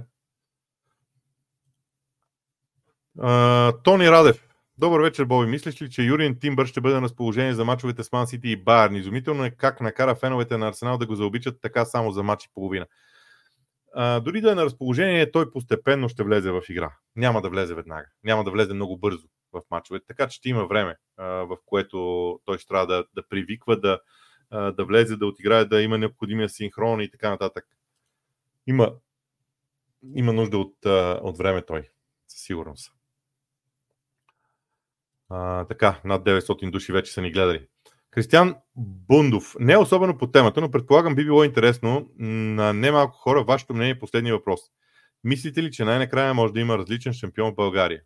Тони Радев. Добър вечер, Боби. Мислиш ли, че Юриен Тимбър ще бъде на разположение за мачовете с Ман Сити и Байерн? Изумително е как накара феновете на Арсенал да го заобичат така само за мач и половина. Дори да е на разположение, той постепенно ще влезе в игра. Няма да влезе веднага. Няма да влезе много бързо в мачовете. Така че ще има време, в което той ще трябва да привиква, да влезе, да отиграе, да има необходимия синхрон и така нататък. Има нужда от време той. Със сигурност. Така, над 900 души вече са ни гледали. Кристиан Бундов. Не е особено по темата, но предполагам би било интересно на немалко хора вашето мнение е последния въпрос. Мислите ли, че най-накрая може да има различен шампион в България?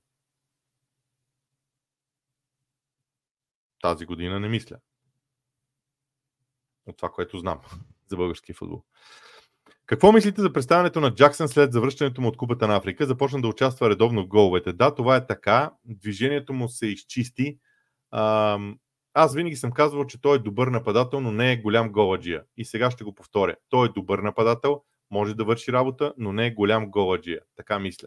Тази година не мисля. От това, което знам за българския футбол. Какво мислите за представянето на Джаксън след завръщането му от Купата на Африка? Започна да участва редовно в головете. Да, това е така. Движението му се изчисти. Аз винаги съм казвал, че той е добър нападател, но не е голям голаджия. И сега ще го повторя. Той е добър нападател, може да върши работа, но не е голям голаджия. Така мисля.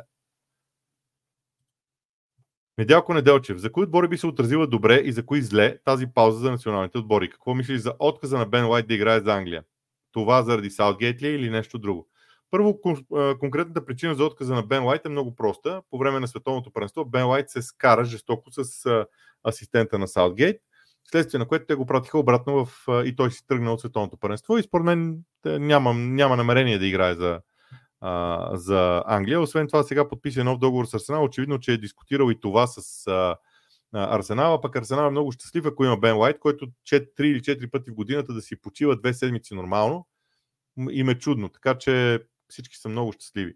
Недялко Неделчев. За кои отбори би се отразила добре и за кои зле тази пауза за националните отбори? Какво мислиш за отказа на Бен Уайт да играе за Англия? Това заради Саутгейт ли или нещо друго? Първо, конкретната причина за отказа на Бен Уайт е много проста. По време на световното първенство Бен Уайт се скара жестоко с асистента на Саутгейт, вследствие на което те го пратиха обратно и той си тръгна от световното първенство и според мен няма намерение да играе за Англия. Освен това, сега подписа нов договор с Арсенал. Очевидно, че е дискутирал и това с Арсенал, пък Арсенал е много щастлив, ако има Бен Уайт, който 3 или 4 пъти в годината да си почива 2 седмици нормално. Им е чудно, така че всички са много щастливи.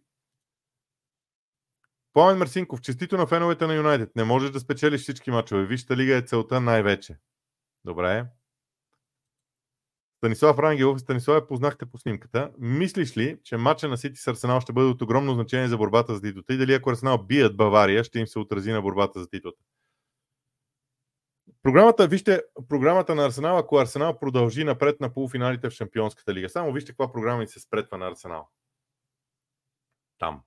Пламен Марсинков, честито на феновете на Юнайтед. Не можеш да спечелиш всички мачове. Висшата лига е целта най-вече. Добре. Станислав Рангелов. Станислав, познахте по снимката. Мислиш ли, че матча на Сити с Арсенал ще бъде от огромно значение за борбата за титлата и дали ако Арсенал бият Бавария, ще им се отрази на борбата за титлата? Програмата на Арсенал, ако Арсенал продължи напред на полуфиналите в Шампионската лига. Само вижте каква програма ни се спретва на Арсенал. Там.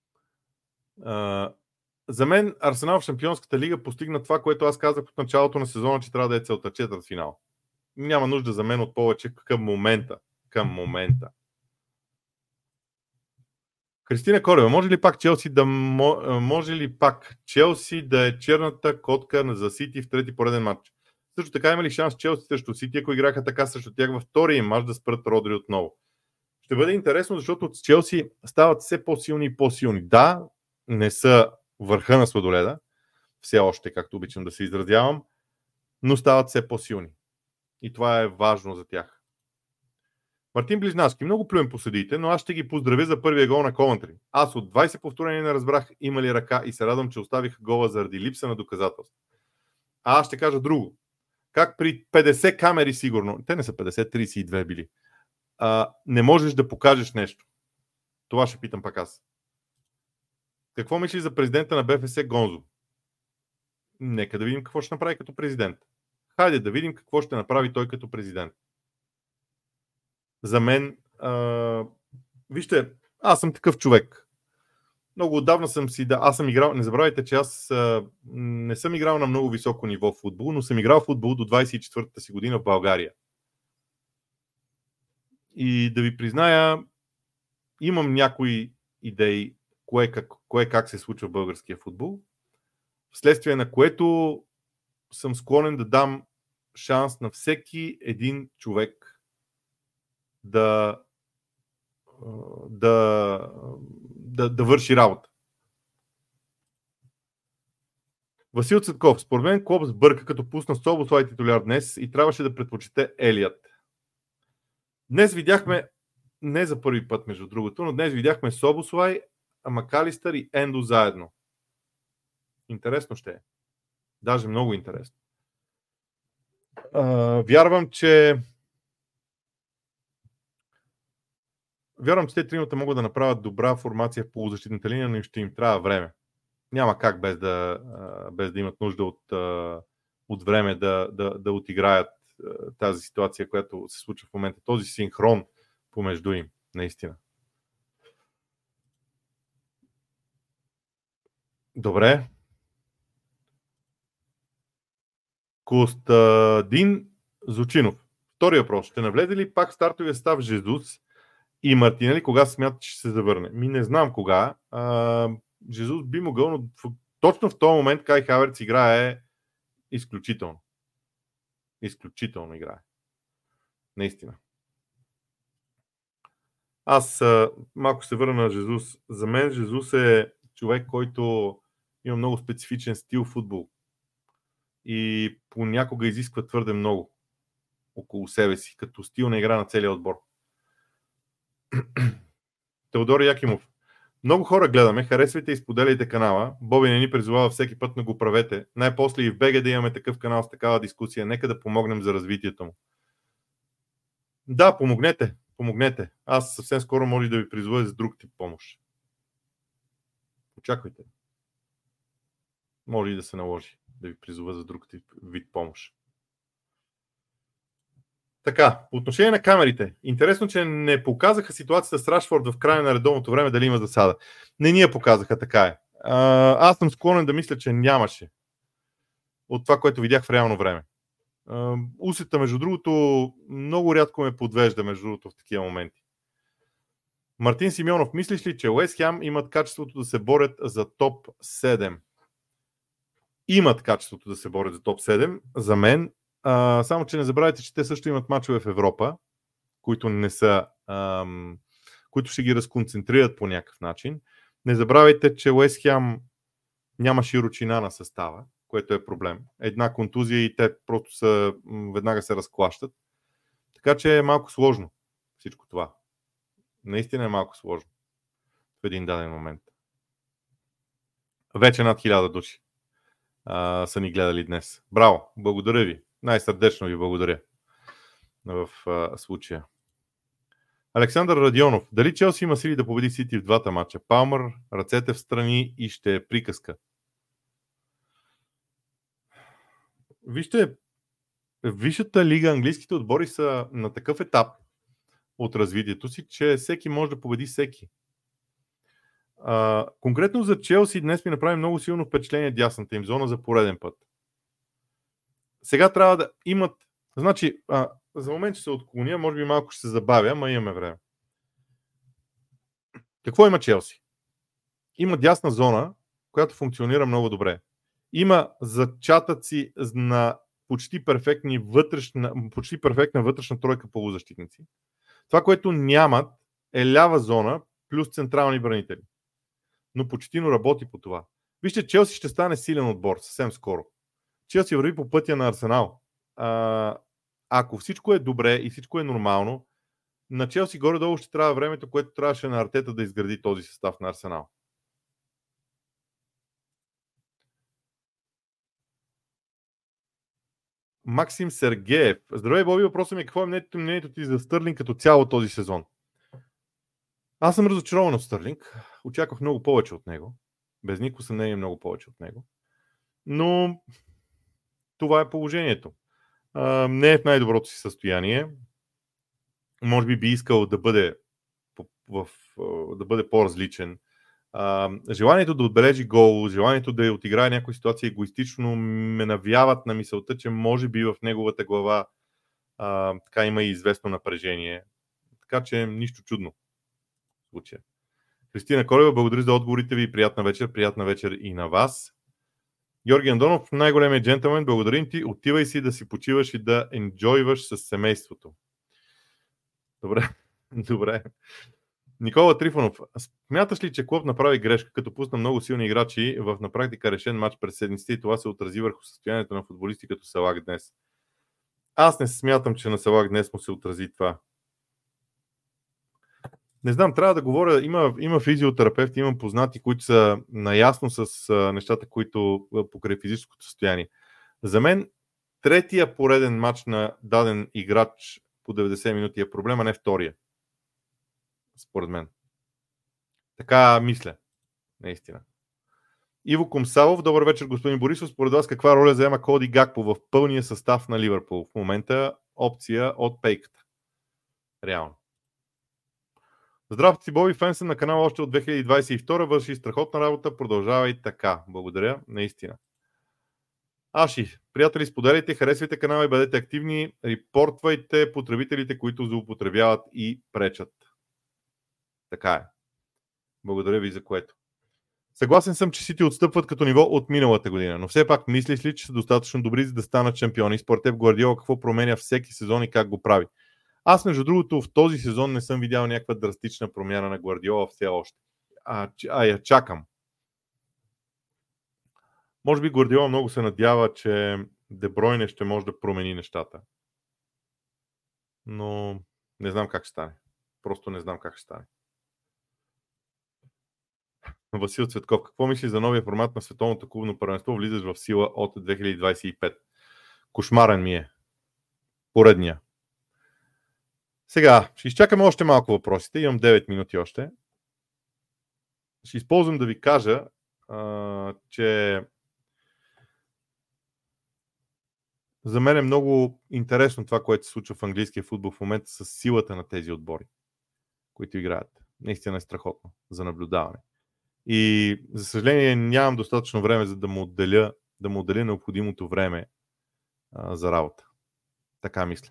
За мен Арсенал в Шампионската лига постигна това, което аз казах от началото на сезона, че трябва да е целта четвъртфинал. Няма нужда за мен от повече към момента. Кристина Колева, може ли пак Челси да е черната котка за Сити в трети пореден матч? Също така има ли шанс Челси срещу Сити, ако играха така срещу тях във втория матч да спрат Родри отново? Ще бъде интересно, защото от Челси стават все по-силни и по-силни. Да, не са върха на сладоледа, все още, както обичам да се изразявам, но стават все по-силни. И това е важно за тях. Мартин Близнавски, много плюем по съдиите, но аз ще ги поздравя за първия гол на Ковентри. Аз от 20 повторения не разбрах има ли ръка и се радвам, че оставих гола заради липса на доказателство. А аз ще кажа друго. Как при 50 камери сигурно, те не са 50, 32 били, не можеш да покажеш нещо. Това ще питам пак аз. Какво мислиш за президента на БФС Гонзо? Нека да видим какво ще направи като президент. Хайде да видим какво ще направи той като президент. За мен, вижте, аз съм такъв човек. Много отдавна аз съм играл, не забравяйте, че аз не съм играл на много високо ниво в футбол, но съм играл в футбол до 24-та си година в България. И да ви призная, имам някои идеи кое как се случва в българския футбол, вследствие на което съм склонен да дам шанс на всеки един човек да върши работа. Васил Цветков. Според мен Клоп сбърка, като пусна Собослай титуляр днес и трябваше да предпочете Елият. Днес видяхме, не за първи път между другото, но днес видяхме Собослай, Макалистър и Ендо заедно. Интересно ще е. Даже много интересно. Вярвам, че те тримата могат да направят добра формация в полузащитната линия, но ще им трябва време. Няма как без да имат нужда от време да отиграят тази ситуация, която се случва в момента. Този синхрон помежду им, наистина. Добре. Костадин Зучинов. Втори въпрос. Ще навлезе ли пак в стартовия състав Жезус и Мартинели, кога смята, че ще се завърне? Не знам кога. Жезус би могъл, но точно в този момент Кай Хаверц играе изключително. Изключително играе. Наистина. Аз малко се върна на Жезус. За мен Жезус е човек, който има много специфичен стил в футбол и понякога изисква твърде много около себе си, като стил на игра на целия отбор. Теодор Якимов. Много хора гледаме, харесвайте и споделяйте канала. Боби не ни призовава всеки път, но го правете. Най-после и в БГ да имаме такъв канал с такава дискусия. Нека да помогнем за развитието му. Да, помогнете. Аз съвсем скоро може да ви призова за друг тип помощ. Очаквайте. Може и да се наложи да ви призова за друг тип вид помощ. Така, по отношение на камерите. Интересно, че не показаха ситуацията с Рашфорд в края на редовното време, дали има засада. Не ни я показаха, така е. Аз съм склонен да мисля, че нямаше. От това, което видях в реално време. Усета, между другото, много рядко ме подвежда, между другото, в такива моменти. Мартин Симеонов, мислиш ли, че Уест Хем имат качеството да се борят за топ 7? Имат качеството да се борят за топ 7, за мен. Само, че не забравяйте, че те също имат мачове в Европа, които не са, които ще ги разконцентрират по някакъв начин. Не забравяйте, че Уест Хем няма широчина на състава, което е проблем. Една контузия и те просто веднага се разклащат. Така че е малко сложно всичко това. Наистина е малко сложно в един даден момент. Вече над 1000 души са ни гледали днес. Браво! Благодаря ви. Най-сърдечно ви благодаря в случая. Александър Радионов. Дали Челси има сили да победи Сити в двата матча? Палмър, ръцете в страни и ще е приказка. Вижте, Висшата лига, английските отбори са на такъв етап от развитието си, че всеки може да победи всеки. Конкретно за Челси днес ми направи много силно впечатление дясната им зона за пореден път. Сега трябва да имат... Значи, за момент ще се отклоня, може би малко ще се забавя, ама имаме време. Какво има Челси? Има дясна зона, която функционира много добре. Има зачатъци на почти перфектна вътрешна тройка полузащитници. Това, което нямат, е лява зона плюс централни бранители. Но почтино работи по това. Вижте, Челси ще стане силен отбор съвсем скоро. Челси върви по пътя на Арсенал. Ако всичко е добре и всичко е нормално, на Челси горе-долу ще трябва времето, което трябваше на Артета да изгради този състав на Арсенал. Максим Сергеев. Здравей, Боби, въпросът ми е какво е мнението ти за Стърлинг като цяло този сезон? Аз съм разочарован от Стърлинг. Очаквах много повече от него. Без никакво съмнение много повече от него. Но това е положението. Не е в най-доброто си състояние. Може би искал да бъде по-различен. Желанието да отбележи гол, желанието да отиграе някоя ситуация егоистично ме навяват на мисълта, че може би в неговата глава така има и известно напрежение. Така че нищо чудно в случая. Кристина Колева, благодаря за отговорите ви. Приятна вечер и на вас. Георги Андонов, най-големият джентълмен, благодарим ти. Отивай си да си почиваш и да енджойваш с семейството. Добре. Никола Трифонов, смяташ ли, че клуб направи грешка, като пусна много силни играчи в на практика решен матч през седмиците и това се отрази върху състоянието на футболисти като Салах днес? Аз не смятам, че на Салах днес му се отрази това. Не знам, трябва да говоря. Има физиотерапевти, имам познати, които са наясно с нещата, които покрай физическото състояние. За мен третия пореден матч на даден играч по 90 минути е проблема, не втория. Според мен. Така мисля. Наистина. Иво Комсалов, добър вечер, господин Борисов. Според вас каква роля заема Коди Гакпо в пълния състав на Ливърпул? В момента опция от пейката. Реално. Здравейте си, Боби, фен съм на канала още от 2022. Върши страхотна работа. Продължавай така. Благодаря, наистина. Аши, приятели, споделяйте, харесвайте канала и бъдете активни. Репортвайте потребителите, които злоупотребяват и пречат. Така е. Благодаря ви за което. Съгласен съм, че Сити отстъпват като ниво от миналата година, но все пак мислиш ли, че са достатъчно добри, за да станат шампиони? Според теб Гвардиола какво променя всеки сезон и как го прави? Аз, между другото, в този сезон не съм видял някаква драстична промяна на Гвардиола все още. Я чакам. Може би Гвардиола много се надява, че Де Бройне ще може да промени нещата. Но не знам как ще стане. Просто не знам как ще стане. Васил Цветков, какво мислиш за новия формат на Световното клубно първенство? Влизаш в сила от 2025. Кошмарен ми е. Поредния. Сега, ще изчакаме още малко въпросите. Имам 9 минути още. Ще използвам да ви кажа, че за мен е много интересно това, което се случва в английския футбол в момента с силата на тези отбори, които играят. Наистина е страхотно за наблюдаване. И за съжаление нямам достатъчно време, за да му отделя необходимото време за работа. Така мисля.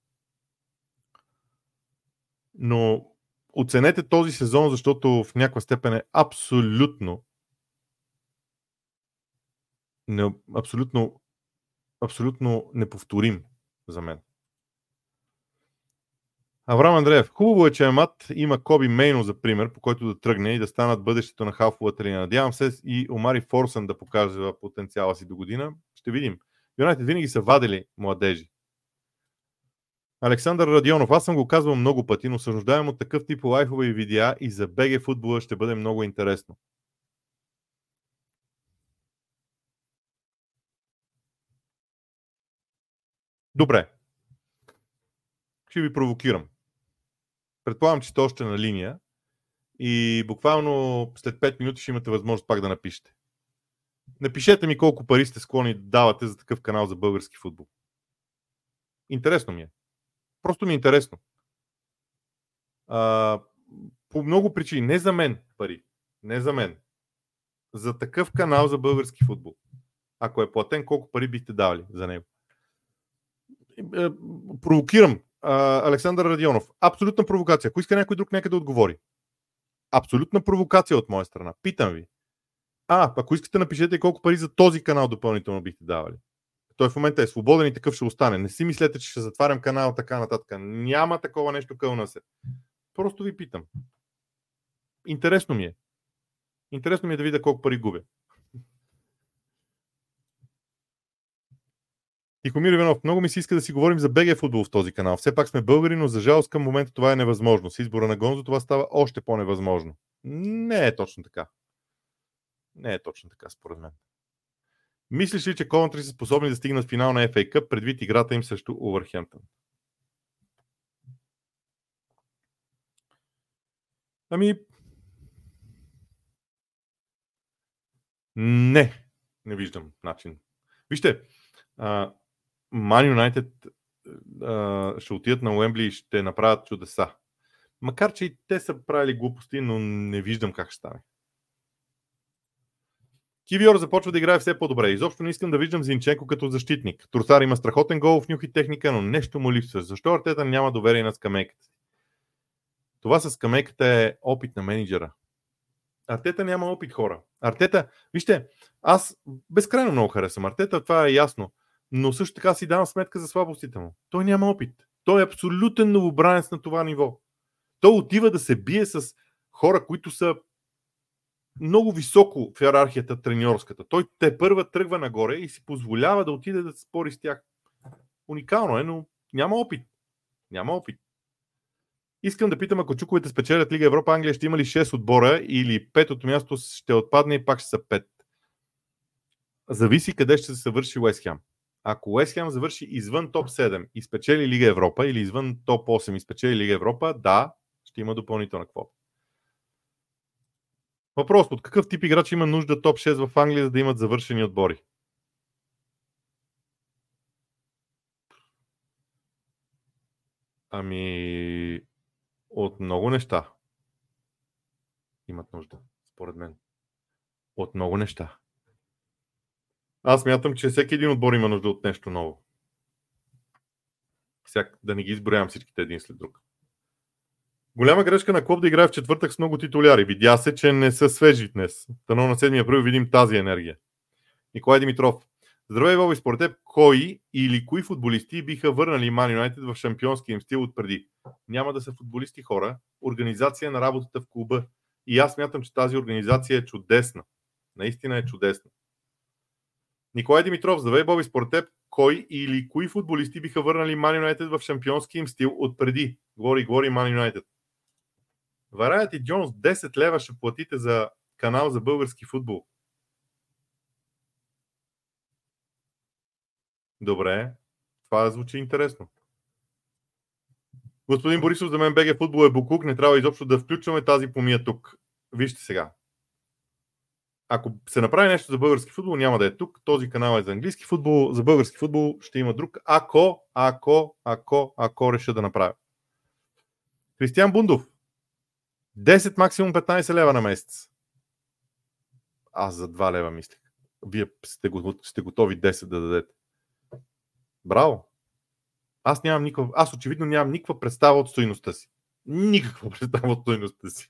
Но оценете този сезон, защото в някаква степен е абсолютно неповторим за мен. Авраам Андреев. Хубаво е, че Амат има Коби Мейно за пример, по който да тръгне и да станат бъдещето на халфовата линия. Надявам се и Омари Форсън да покаже потенциала си до година. Ще видим. Юнайтед винаги са вадили младежи. Александър Радионов. Аз съм го казвал много пъти, но се нуждаем от такъв тип лайфове и видеа и за БГ футбола ще бъде много интересно. Добре. Ще ви провокирам. Предполагам, че сте още на линия и буквално след 5 минути ще имате възможност пак да напишете. Напишете ми колко пари сте склонни да давате за такъв канал за български футбол. Интересно ми е. Просто ми е интересно. По много причини. Не за мен пари. Не за мен. За такъв канал за български футбол. Ако е платен, колко пари бихте давали за него? Провокирам. Александър Радионов. Абсолютна провокация. Ако иска някой друг, нека да отговори. Абсолютна провокация от моя страна. Питам ви. Ако искате, напишете колко пари за този канал допълнително бихте давали. Той в момента е свободен и такъв ще остане. Не си мислете, че ще затварям канал, така нататък. Няма такова нещо, кълна се. Просто ви питам. Интересно ми е. Интересно ми е да видя колко пари губя. Тихомир Иванов, много ми се иска да си говорим за БГ футбол в този канал. Все пак сме българи, но за жалост към момента това е невъзможно. С избора на Гонзо това става още по-невъзможно. Не е точно така. Не е точно така, според мен. Мислиш ли, че Ковентри са способни да стигнат финал на FA Cup предвид играта им срещу Увърхемптън? Не виждам начин. Вижте, Ман Юнайтед ще отидат на Уембли и ще направят чудеса. Макар, че и те са правили глупости, но не виждам как ще стане. Кивиор започва да играе все по-добре. Изобщо не искам да виждам Зинченко като защитник. Тросар има страхотен гол в нюх и техника, но нещо му липсва. Защо Артета няма доверие на скамейката? Това с скамейката е опит на менеджера. Артета няма опит, хора. Артета, вижте, аз безкрайно много харесвам Артета, това е ясно. Но също така си давам сметка за слабостите му. Той няма опит. Той е абсолютен новобранец на това ниво. Той отива да се бие с хора, които са много високо в иерархията треньорската. Той те първа тръгва нагоре и си позволява да отиде да спори с тях. Уникално е, но няма опит. Няма опит. Искам да питам, ако чуковете спечелят Лига Европа, Англия ще има ли 6 отбора или 5-то място ще отпадне и пак ще са 5? Зависи къде ще се завърши Уест Хем. Ако Уест Хем завърши извън топ 7 и спечели Лига Европа или извън топ 8 и спечели Лига Европа, да, ще има допълнителна квота. Въпрос: от какъв тип играч има нужда топ 6 в Англия, за да имат завършени отбори? Ами, от много неща имат нужда, според мен. От много неща. Аз мятам, че всеки един отбор има нужда от нещо ново. Да не ги изброявам всичките един след друг. Голяма грешка на Клоп да играе в четвъртък с много титуляри. Видя се, че не са свежи днес. Дано на 7 април видим тази енергия. Николай Димитров. Здравей, Боби, според теб кой или кои футболисти биха върнали Ман Юнайтед в шампионския им стил от преди? Няма да са футболисти, хора. Организация на работата в клуба. И аз мятам, че тази организация е чудесна. Наистина е чудесна. Николай Димитров. Здравей, Боби, според теб кой или кои футболисти биха върнали Ман Юнайтед в шампионския им стил от преди? Говори Ман Юнайтед. Вараят и Джонс 10 лева ще платите за канал за български футбол. Добре, това звучи интересно. Господин Борисов, за мен БГ футбол е буклук, не трябва изобщо да включваме тази помия тук. Вижте сега. Ако се направи нещо за български футбол, няма да е тук. Този канал е за английски футбол, за български футбол ще има друг. Ако реша да направя. Кристиан Бундов. 10, максимум 15 лева на месец. Аз за 2 лева мислех. Вие сте готови 10 да дадете. Браво! Аз очевидно нямам никаква представа от стойността си. Никаква представа от стойността си.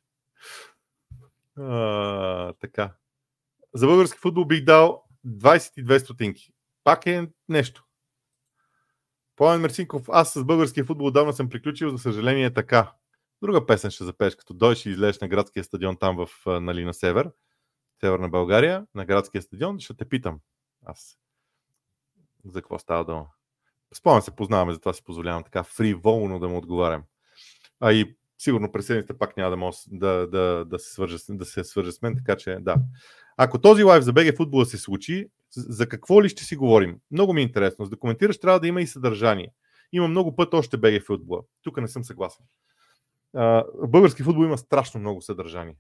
Така. За български футбол бих дал 22 стотинки. Пак е нещо. Пламен Мерсинков. Аз с българския футбол отдавна съм приключил, за съжаление е така. Друга песен ще запееш, като дойдеш и излезеш на градския стадион там на север, северна България, на градския стадион, ще те питам. Аз. За какво става дума? Спомням се, познаваме, затова си позволявам така фриволно да му отговарям. А и сигурно през седмицата пак няма да може да се свържа с мен, така че да. Ако този лайв за БГ футбола се случи, за какво ли ще си говорим? Много ми е интересно. За да коментираш трябва да има и съдържание. Има много път още БГ футбола. Тук не съм съгласен. В български футбол има страшно много съдържание.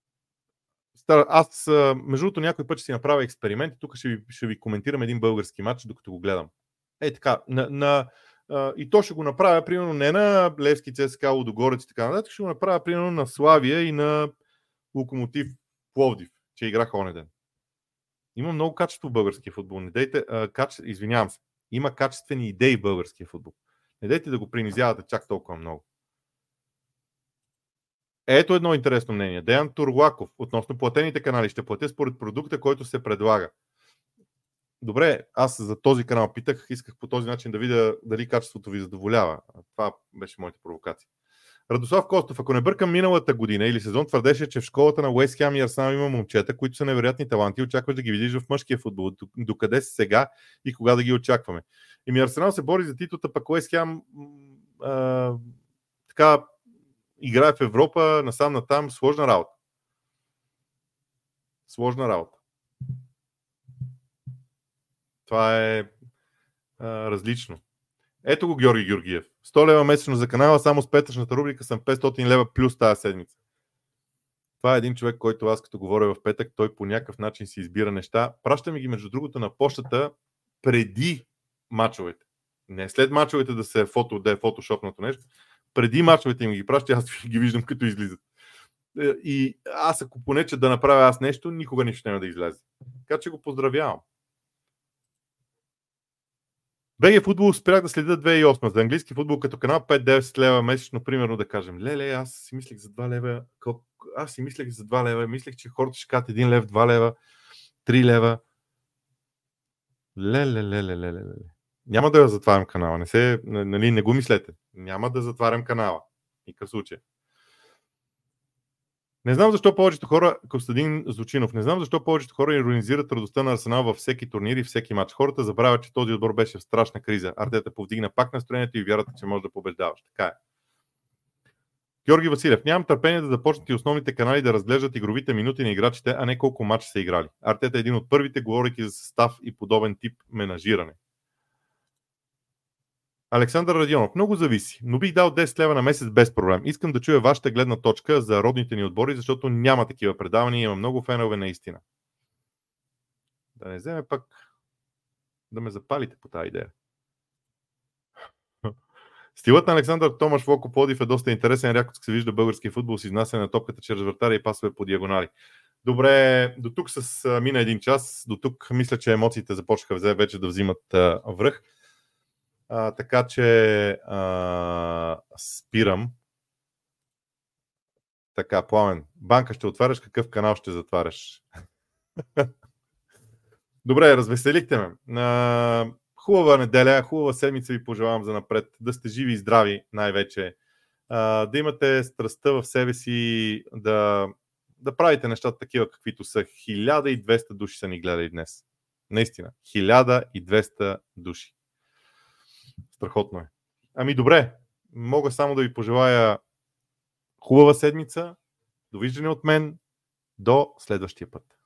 Аз, между другото, някой път ще си направя експеримент и тук ще ви коментирам един български матч, докато го гледам. Така, и то ще го направя, примерно, не на Левски, ЦСКА, Лудогорец и така нататък, ще го направя, примерно, на Славия и на Локомотив Пловдив, че играха онен ден. Има много качество в българския футбол. Не дейте, извинявам се, има качествени идеи в българския футбол. Не дейте да го принизявате чак толкова много. Ето едно интересно мнение. Деян Турлаков, относно платените канали, ще платя според продукта, който се предлага. Добре, аз за този канал питах, исках по този начин да видя дали качеството ви задоволява. Това беше моята провокация. Радослав Костов, ако не бъркам, миналата година или сезон твърдеше, че в школата на Уест Хем и Арсенал има момчета, които са невероятни таланти и очакваш да ги видиш в мъжкия футбол. Докъде са сега и кога да ги очакваме? Арсенал се бори за титлата, пък Уест Хем така играе в Европа, насам натам, сложна работа. Сложна работа. Това е различно. Ето го Георги Георгиев. 100 лева месечно за канала, само с петъчната рубрика съм 500 лева плюс тази седмица. Това е един човек, който аз като говоря в петък, той по някакъв начин си избира неща. Праща ми ги, между другото, на почтата преди мачовете. Не след мачовете да е фотошопното нещо. Преди мачовете им ги праща, аз ги виждам като излизат. И аз ако понече да направя аз нещо, никога нищо няма да излезе. Така че го поздравявам. БГ футбол спрях да следя 2008. За английски футбол като канал 5-9 лева месечно, примерно да кажем. Леле, аз си мислех за 2 лева. Аз си мислех за 2 лева. Мислех, че хората ще кажат 1 лев, 2 лева, 3 лева. Леле. Няма да затварям канала. Не го мислете. Няма да затварям канала. Никакъв случай. Не знам защо повечето хора, Костадин Зучинов, не знам защо повечето хора иронизират радостта на Арсенал във всеки турнир и всеки матч. Хората забравят, че този отбор беше в страшна криза. Артета повдигна пак настроението и вярата, че може да побеждаваш. Така е. Георги Василев. Нямам търпение да започнат и основните канали да разглеждат игровите минути на играчите, а не колко матча са играли. Артета е един от първите, говорейки за състав и подобен тип менажиране. Александър Радионов. Много зависи, но бих дал 10 лева на месец без проблем. Искам да чуя вашата гледна точка за родните ни отбори, защото няма такива предавания. Има много фенове наистина. Да не вземе пак да ме запалите по тази идея. Стилът на Александър Томаш Воко Плодив е доста интересен. Рядко се вижда български футбол с изнасяне на топката чрез вратаря и пасове по диагонали. Добре, до тук мина един час. До тук мисля, че емоциите започнаха вече да взимат връх. Така че спирам. Така, Пламен. Банка ще отваряш, какъв канал ще затваряш? Добре, развеселихте ме. Хубава неделя, хубава седмица ви пожелавам за напред. Да сте живи и здрави най-вече. Да имате страстта в себе си да правите нещата такива, каквито са. 1200 души са ни гледали днес. Наистина. 1200 души. Страхотно е. Ами добре, мога само да ви пожелая хубава седмица. Довиждане от мен. До следващия път.